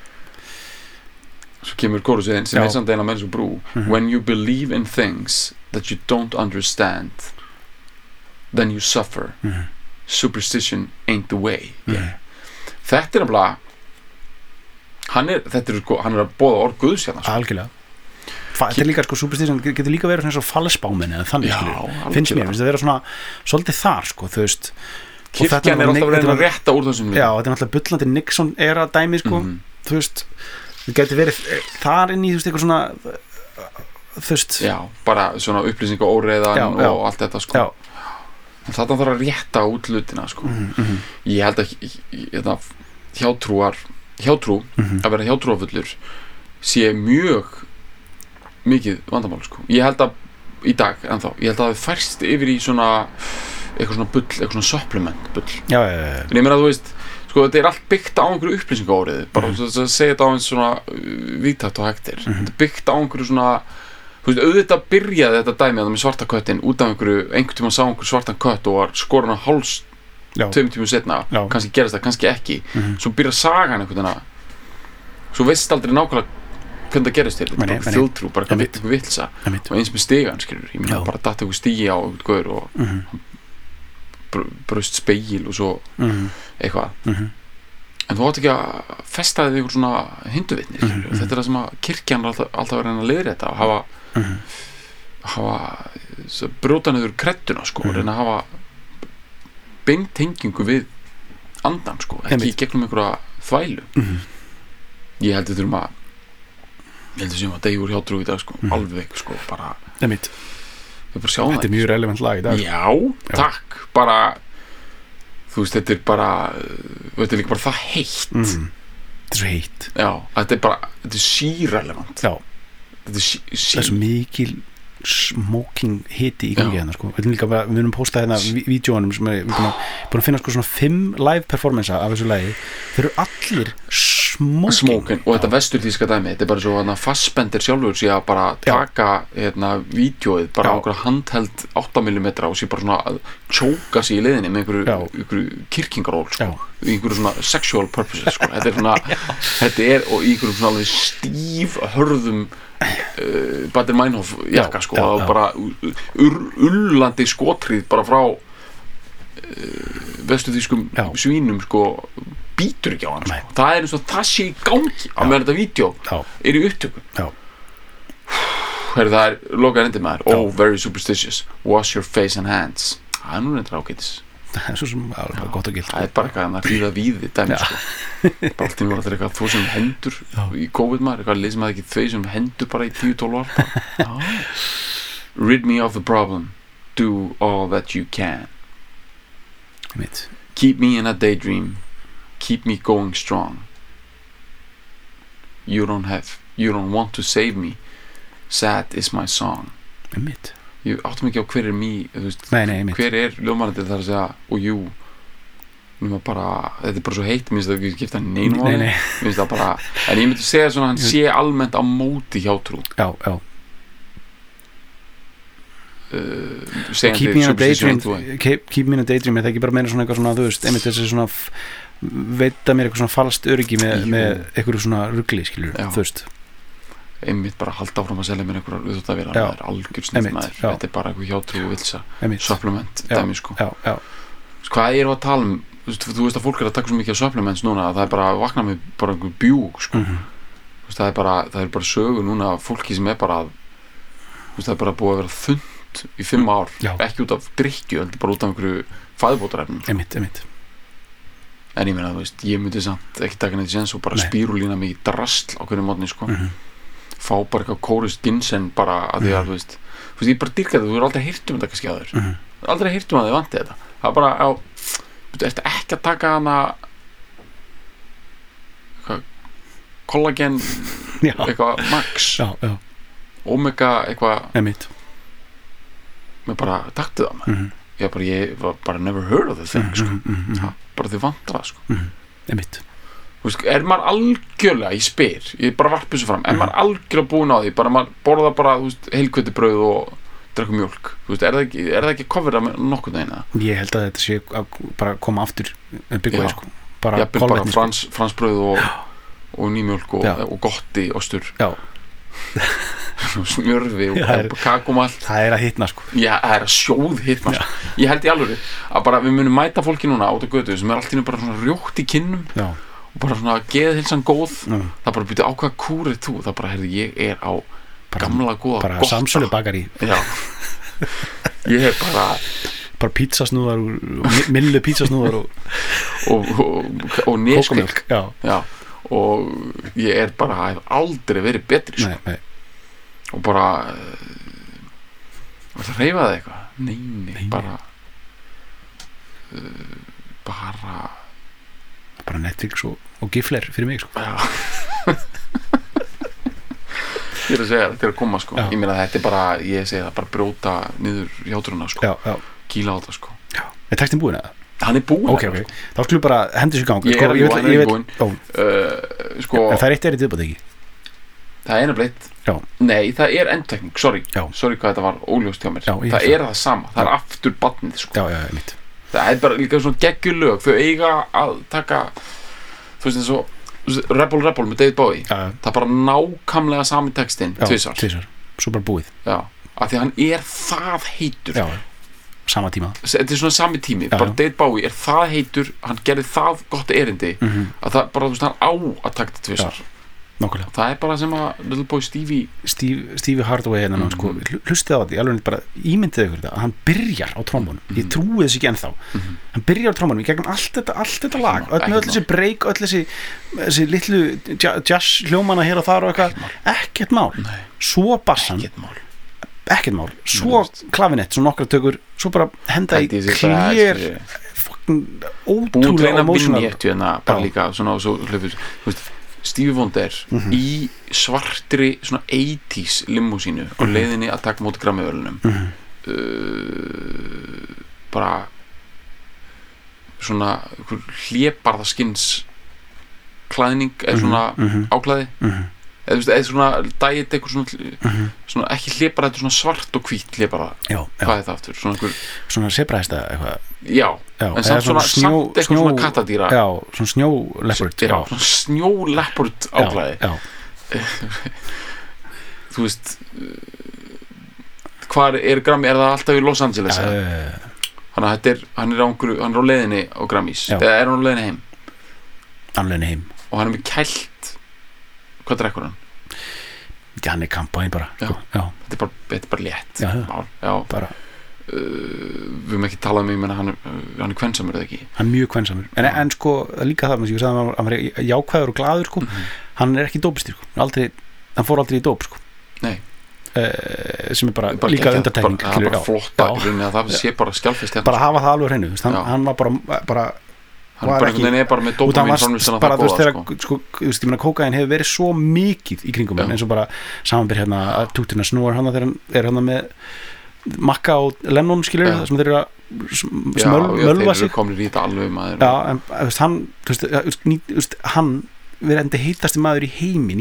svo kemur kórusiðinn sem er samt eina með þessu brú when you believe in things that you don't understand then you suffer superstition ain't the way þetta er nefnilega hann er að boða orð Guðs hérna, sko. Algjörlega þetta er líka, sko, superstition getur líka verið svona svo falsbámin eða þannig, finnst mér, finnst það vera svona svolítið þar, sko, þú veist kirkjan er alltaf verið að rétta úr þessum já, þetta er náttúrulega bullandi Nixon era dæmi, sko þú veist, það getur verið þar inn í, þú veist, eitthvað svona þú veist já, bara svona upplýsing og óreiðan og allt þetta, sko þetta þarf að rétta út hlutina, sko ég held að hjátrú að vera hjátrúafullur sé mjög mikið vandamál, sko ég held að í dag ennþá, ég held að það færst yfir í svona eitthvað svona bull, eitthvað svona supplement bull. Já. En ég meina þú veist, sko þetta allt byggt á einhverju upplýsingaóriði, bara að segja þetta á eins svona víðtækt og hægt þetta er byggt á einhverju svona, þú veist, auðvitað byrjaði þetta dæmi að það með svarta köttin út af einhvern tímann sá einhver svartan kött og var skorinn á háls 2 tímum setna, kannski gerist það, kannski ekki svo byrja sagan einhvern veginn svo veist aldrei nákvæmlega hvernig það gerist til, þetta er bara þjóðtrú, bara eitthvað vitleysa og eins með stigan, skilur ég meina bara datt eitthvað stigi á einhvern gaur og braust spegil og svo eitthvað en þú átt ekki að festa þig einhver svona hinduvitni þetta er það sem að kirkjan er alltaf að reyna að leiðrétta og hafa brjóta niður kredduna sko, reyna að hafa beintengingu við andan sko, ekki gegnum einhverja þvælu ég held að þurfum að sem að deyja úr hjátrú í dag sko, alveg sko, bara við bara sjáum þetta er mjög relevant lag í dag já, takk, bara þú veist, þetta er bara þetta er líka bara það heitt þetta er svo heitt já, þetta er sírelevant já, þetta er svo mikil smoking hiti í gangi hérna sko. Við erum postað hérna vídeóanum sem við erum búin að finna sko svona 5 live performance af þessu lagi þeir eru allir smoking og þetta vesturþýska dæmi, þetta er bara svo hana Fassbender sjálfur sé að bara taka hérna vídeóið bara á einhverja handheld 8mm og sé bara svona að tjóka sig í leiðinni með einhverju kirkingaról sko, í einhverju svona sexual purposes sko, þetta er svona þetta er og í einhverjum svona alveg stíf hörðum Bader Meinhof jakka sko og bara ullandi skotrið bara frá vesturþýskum svínum sko býtur ekki á hann sko. Það er eins og það sé í gangi á meðan þetta vídeo er í upptöku það er lokaðar endur með þér very superstitious, wash your face and hands það er nú reyndar ágætis það er svo sem alveg gott og gilt það er bara eitthvað að hlýða víði dæmi sko. bara alltaf voru þetta eitthvað þú sem hendur í COVID maður, eitthvað leið sem að ekki þau sem hendur bara í 10-12 ár rid me of the problem do all that you can keep me in a daydream keep me going strong you don't want to save me sad is my song ég áttum ekki á hver er hver er ljóðmannandi þar að segja og jú bara, þetta er bara svo heitt minnst að það ekki skipta neinu minnst það bara en ég myndi segja svona hann sé almennt á móti hjátrú keep me in a daydream er það ekki bara meina svona eitthvað svona þú veist einmitt þessi svona veita mér eitthvað svona falskt öryggi með eitthvað svona rugli skilur þú veist einmitt bara halda áfram að selja mér einhverjar viðþóttavélar það er algjör snill maður þetta er bara eitthvað hjátrú og vilsa supplement dæmi sko hvað ég er að tala um þú veist að fólk er að taka svo mikið af supplements núna að það er bara að vakna með bara einhver bjúg sko það er bara sögu núna fólki sem er bara það er bara búið að vera þund í 5 ár ekki út af drykkju heldur bara út af einhverju fæðubótarefnum einmitt en ég meina þú veist ég myndi samt ekki taka neitt séns og bara spírulína mig í drasl á hverju mótni sko fá bara eitthvað kórist ginseng bara að því að þú veist ég bara dýrka þetta, þú er aldrei heyrt þetta kannski að þér aldrei heyrt að þið vanti þetta það er bara þú ert ekki að taka hana kollagen eitthvað max omega eitthvað með bara taktu það ég var bara never heard of the thing sko bara þið vantar það sko er maður algjörlega, ég spyr ég bara varpi þessu fram, er maður algjörlega búin á því bara maður borða bara heilkveitibrauð og drekka mjólk er það ekki að covera með nokkuð neina ég held að þetta sé bara að koma aftur byggveið sko bara fransbrauð og nýmjólk og gotti ostur smjörfi og kakumalt það er að hitna sko það er að sjóð hitna sko. Ég held í alvöru að bara við munum mæta fólki núna át á götu sem er alltaf bara svona rjótt í kinnum og bara svona geðheilsan góð það bara byrja á hvaða kúrið þú það bara heyrðu ég er á gamla góða bara Samsölu bakari ég er bara pítsasnúðar millu pítsasnúðar og neskik og ég er bara hef aldrei verið betri sko. nei. Og bara það reyfaði eitthvað nei. bara Netflix og Gifler fyrir mig sko ég er að segja þetta er að koma sko ég meina þetta er bara ég segi það bara brjóta niður hjátrúna sko kýla á það sko Er textin búinn eða? Hann er búinn. Ok, þá skulum bara hendur sér í gang. Hann er búinn. Sko, það er eitt viðbót ekki? Það er nefnileitt. Já. Nei, það er endtekning, sorry hvað þetta var óljóst hjá mér. Það er það sama, það er aftur barnið, sko. Já, mitt. Það er bara líka svona geggjulög, þau eiga að taka, þú veist eins og Rebel með David Bowie. Það er bara nákvæmlega sami textinn, tvisvar, svo bara búið. Já, af því að hann er það heitur. Já, sama tíma. Þetta er svona sami tími, bara David Bowie er það heitur, hann gerði það gott erindi að það bara, þú veist, hann á að taka þetta tvisvar. Nákvæmlega. Það er bara sem að Little Boy Stevie Hardaway hérna, sko, hlustið á þetta, ég alveg bara ímyndið ykkur þetta, að hann byrjar á trombónum, ég trúi þess ekki ennþá, hann byrjar á trombónum, ég gegnum allt þetta lag, öll þessi break, öll þessi litlu jazz hljómana hér og þar og eitthvað, ekkert mál, svo bassan, ekkert mál, svo klavinett, svo nokkra tökur, svo bara henda í clear, ótrúlega emotional, bara líka svona og svo hlöfur, þú veist, Stevie Wonder í svartri svona 80s limúsínu og leiðinni að taka móti Grammy-verðlaunum bara svona hlébarðaskins klæðning eða svona áklæði eða svona dæit eitthvað svona ekki hlébarða, þetta er svona svart og hvít hlébarða, hvað er það aftur? Svona sebraðista eitthvað. Já, en samt eitthvað svona kattadýra. Já, svona snjóleopard. Já, svona snjóleopard áklæði. Þú veist, hvar er Grammy? Er það alltaf í Los Angeles? Þannig að hann er á leiðinni á Grammys, eða er hann á leiðinni heim? Hann er leiðinni heim. Og hann er með kælt, hvað drekkur hann? Hann er kampæn bara. Þetta er bara létt. Já, bara. Við höfum ekki talað um hann er kvensamur eða ekki? Hann er mjög kvensamur, en sko líka það, ég sagði að hann var jákvæður og glaður, sko. Hann er ekki dópistur, sko. Hann fór aldrei í dóp, sko. Nei. Sem er bara líka undantekning. Það er bara flott að það sé bara skjálfist bara hafa það alveg hreinu, hann var bara hann er bara með dópamín bara þú veist þegar sko, ég meina kókain hefur verið svo mikið í kringum eins og bara samanbyrð hérna að Tútina Snúar hann þegar hann er hann með Makka og Lennon skilur það sem þeir eru að mölva sig en hann verið enda heitasti maður í heimi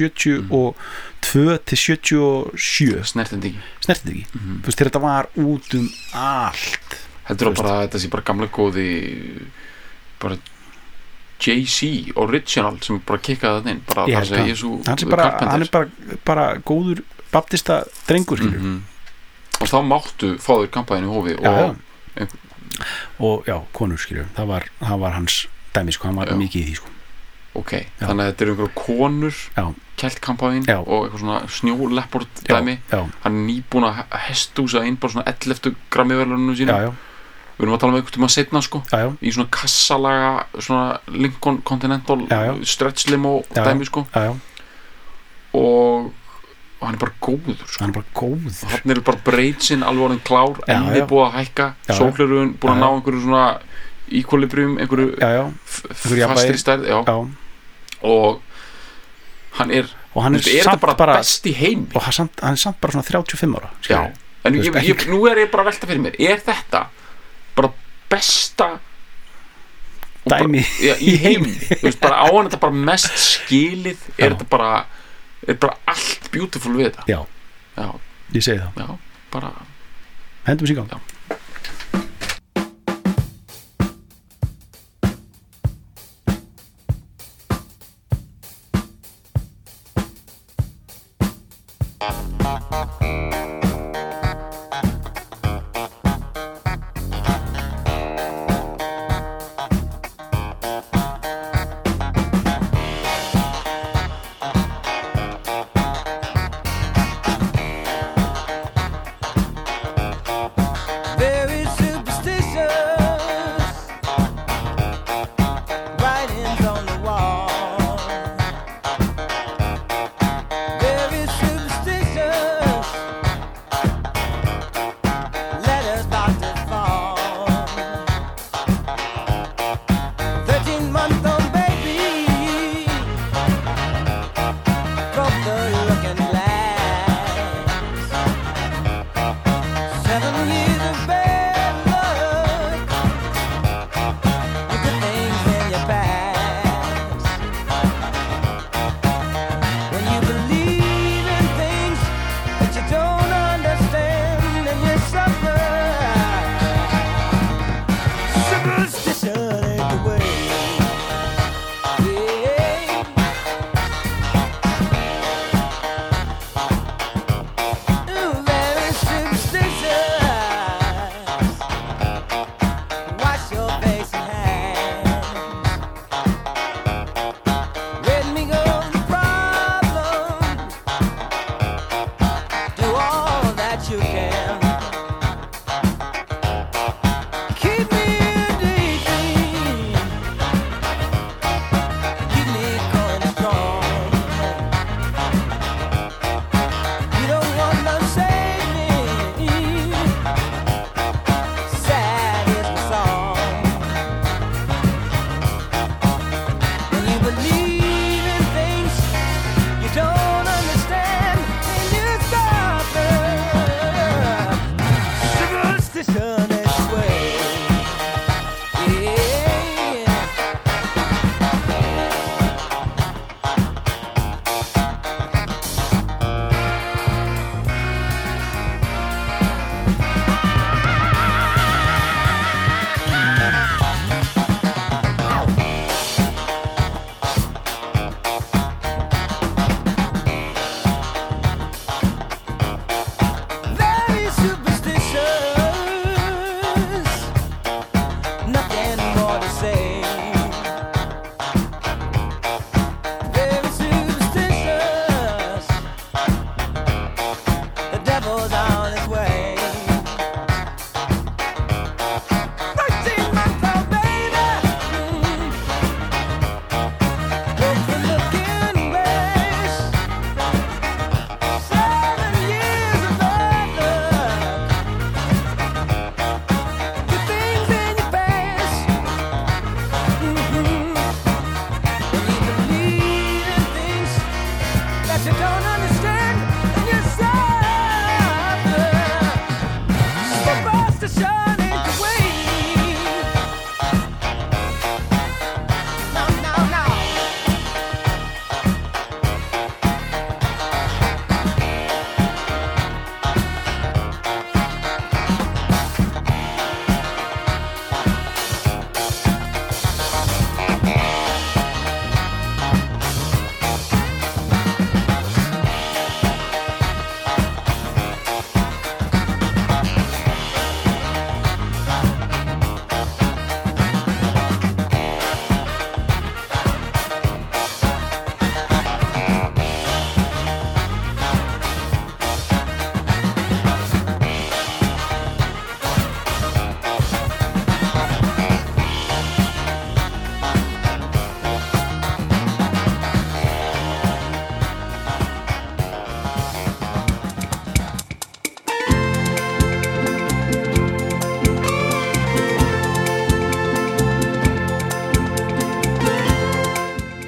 1972 til 77 snertindi ekki þú veist þegar þetta var út allt heldur það bara að þetta sé bara gamla góði bara Jay-Z original sem bara kikkaði það inn bara það segja Jésu hann er bara góður baptista drengur skilur og þá máttu fá þér kampaðinu í hófi og já, konur skilur það var hans dæmi sko, hann var mikið í því sko ok, þannig að þetta eru einhverjum konur kælt kampaðin og eitthvað svona snjóleopard dæmi hann er nýbúin að hestúsa inn bara svona 11. Grammy-verðlaunum sínum við erum að tala um einhvern tíma setna sko í svona kassalaga svona Lincoln Continental stretch limo dæmi sko og hann er bara góður sko. og hann er bara breitsinn alveg orðin klár enni búið að hækka sólgleraugun búin að ná einhverju svona equilibrium einhverju fastri stærð og hann er þetta bara best í heimi og hann er samt bara svona 35 ára en nú er ég bara að velta fyrir mér er þetta bara besta dæmi í heimi bara á hann þetta bara mest skilið er þetta bara allt beautiful við þetta já, ég segi það bara hendum sér í gang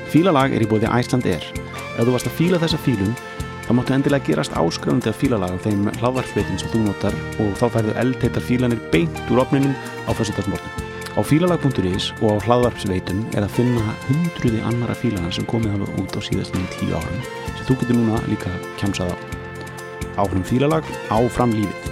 Fílalag í boði Icelandair. Ef þú varst að fíla þessa fílun, þá máttu endilega gerast áskrifandi af Fílalag á þeim hlaðvarpsveitum sem þú notar og þá færðu eldheitar fílanir beint úr ofninum á föstudagsmorgun. Á fílalag.is og á hlaðvarpsveitum að finna hundruði annara fílana sem komið hafa út á síðastliðnum 10 árum sem þú getur núna líka kjamsað á. Áfram Fílalag, áfram lífið.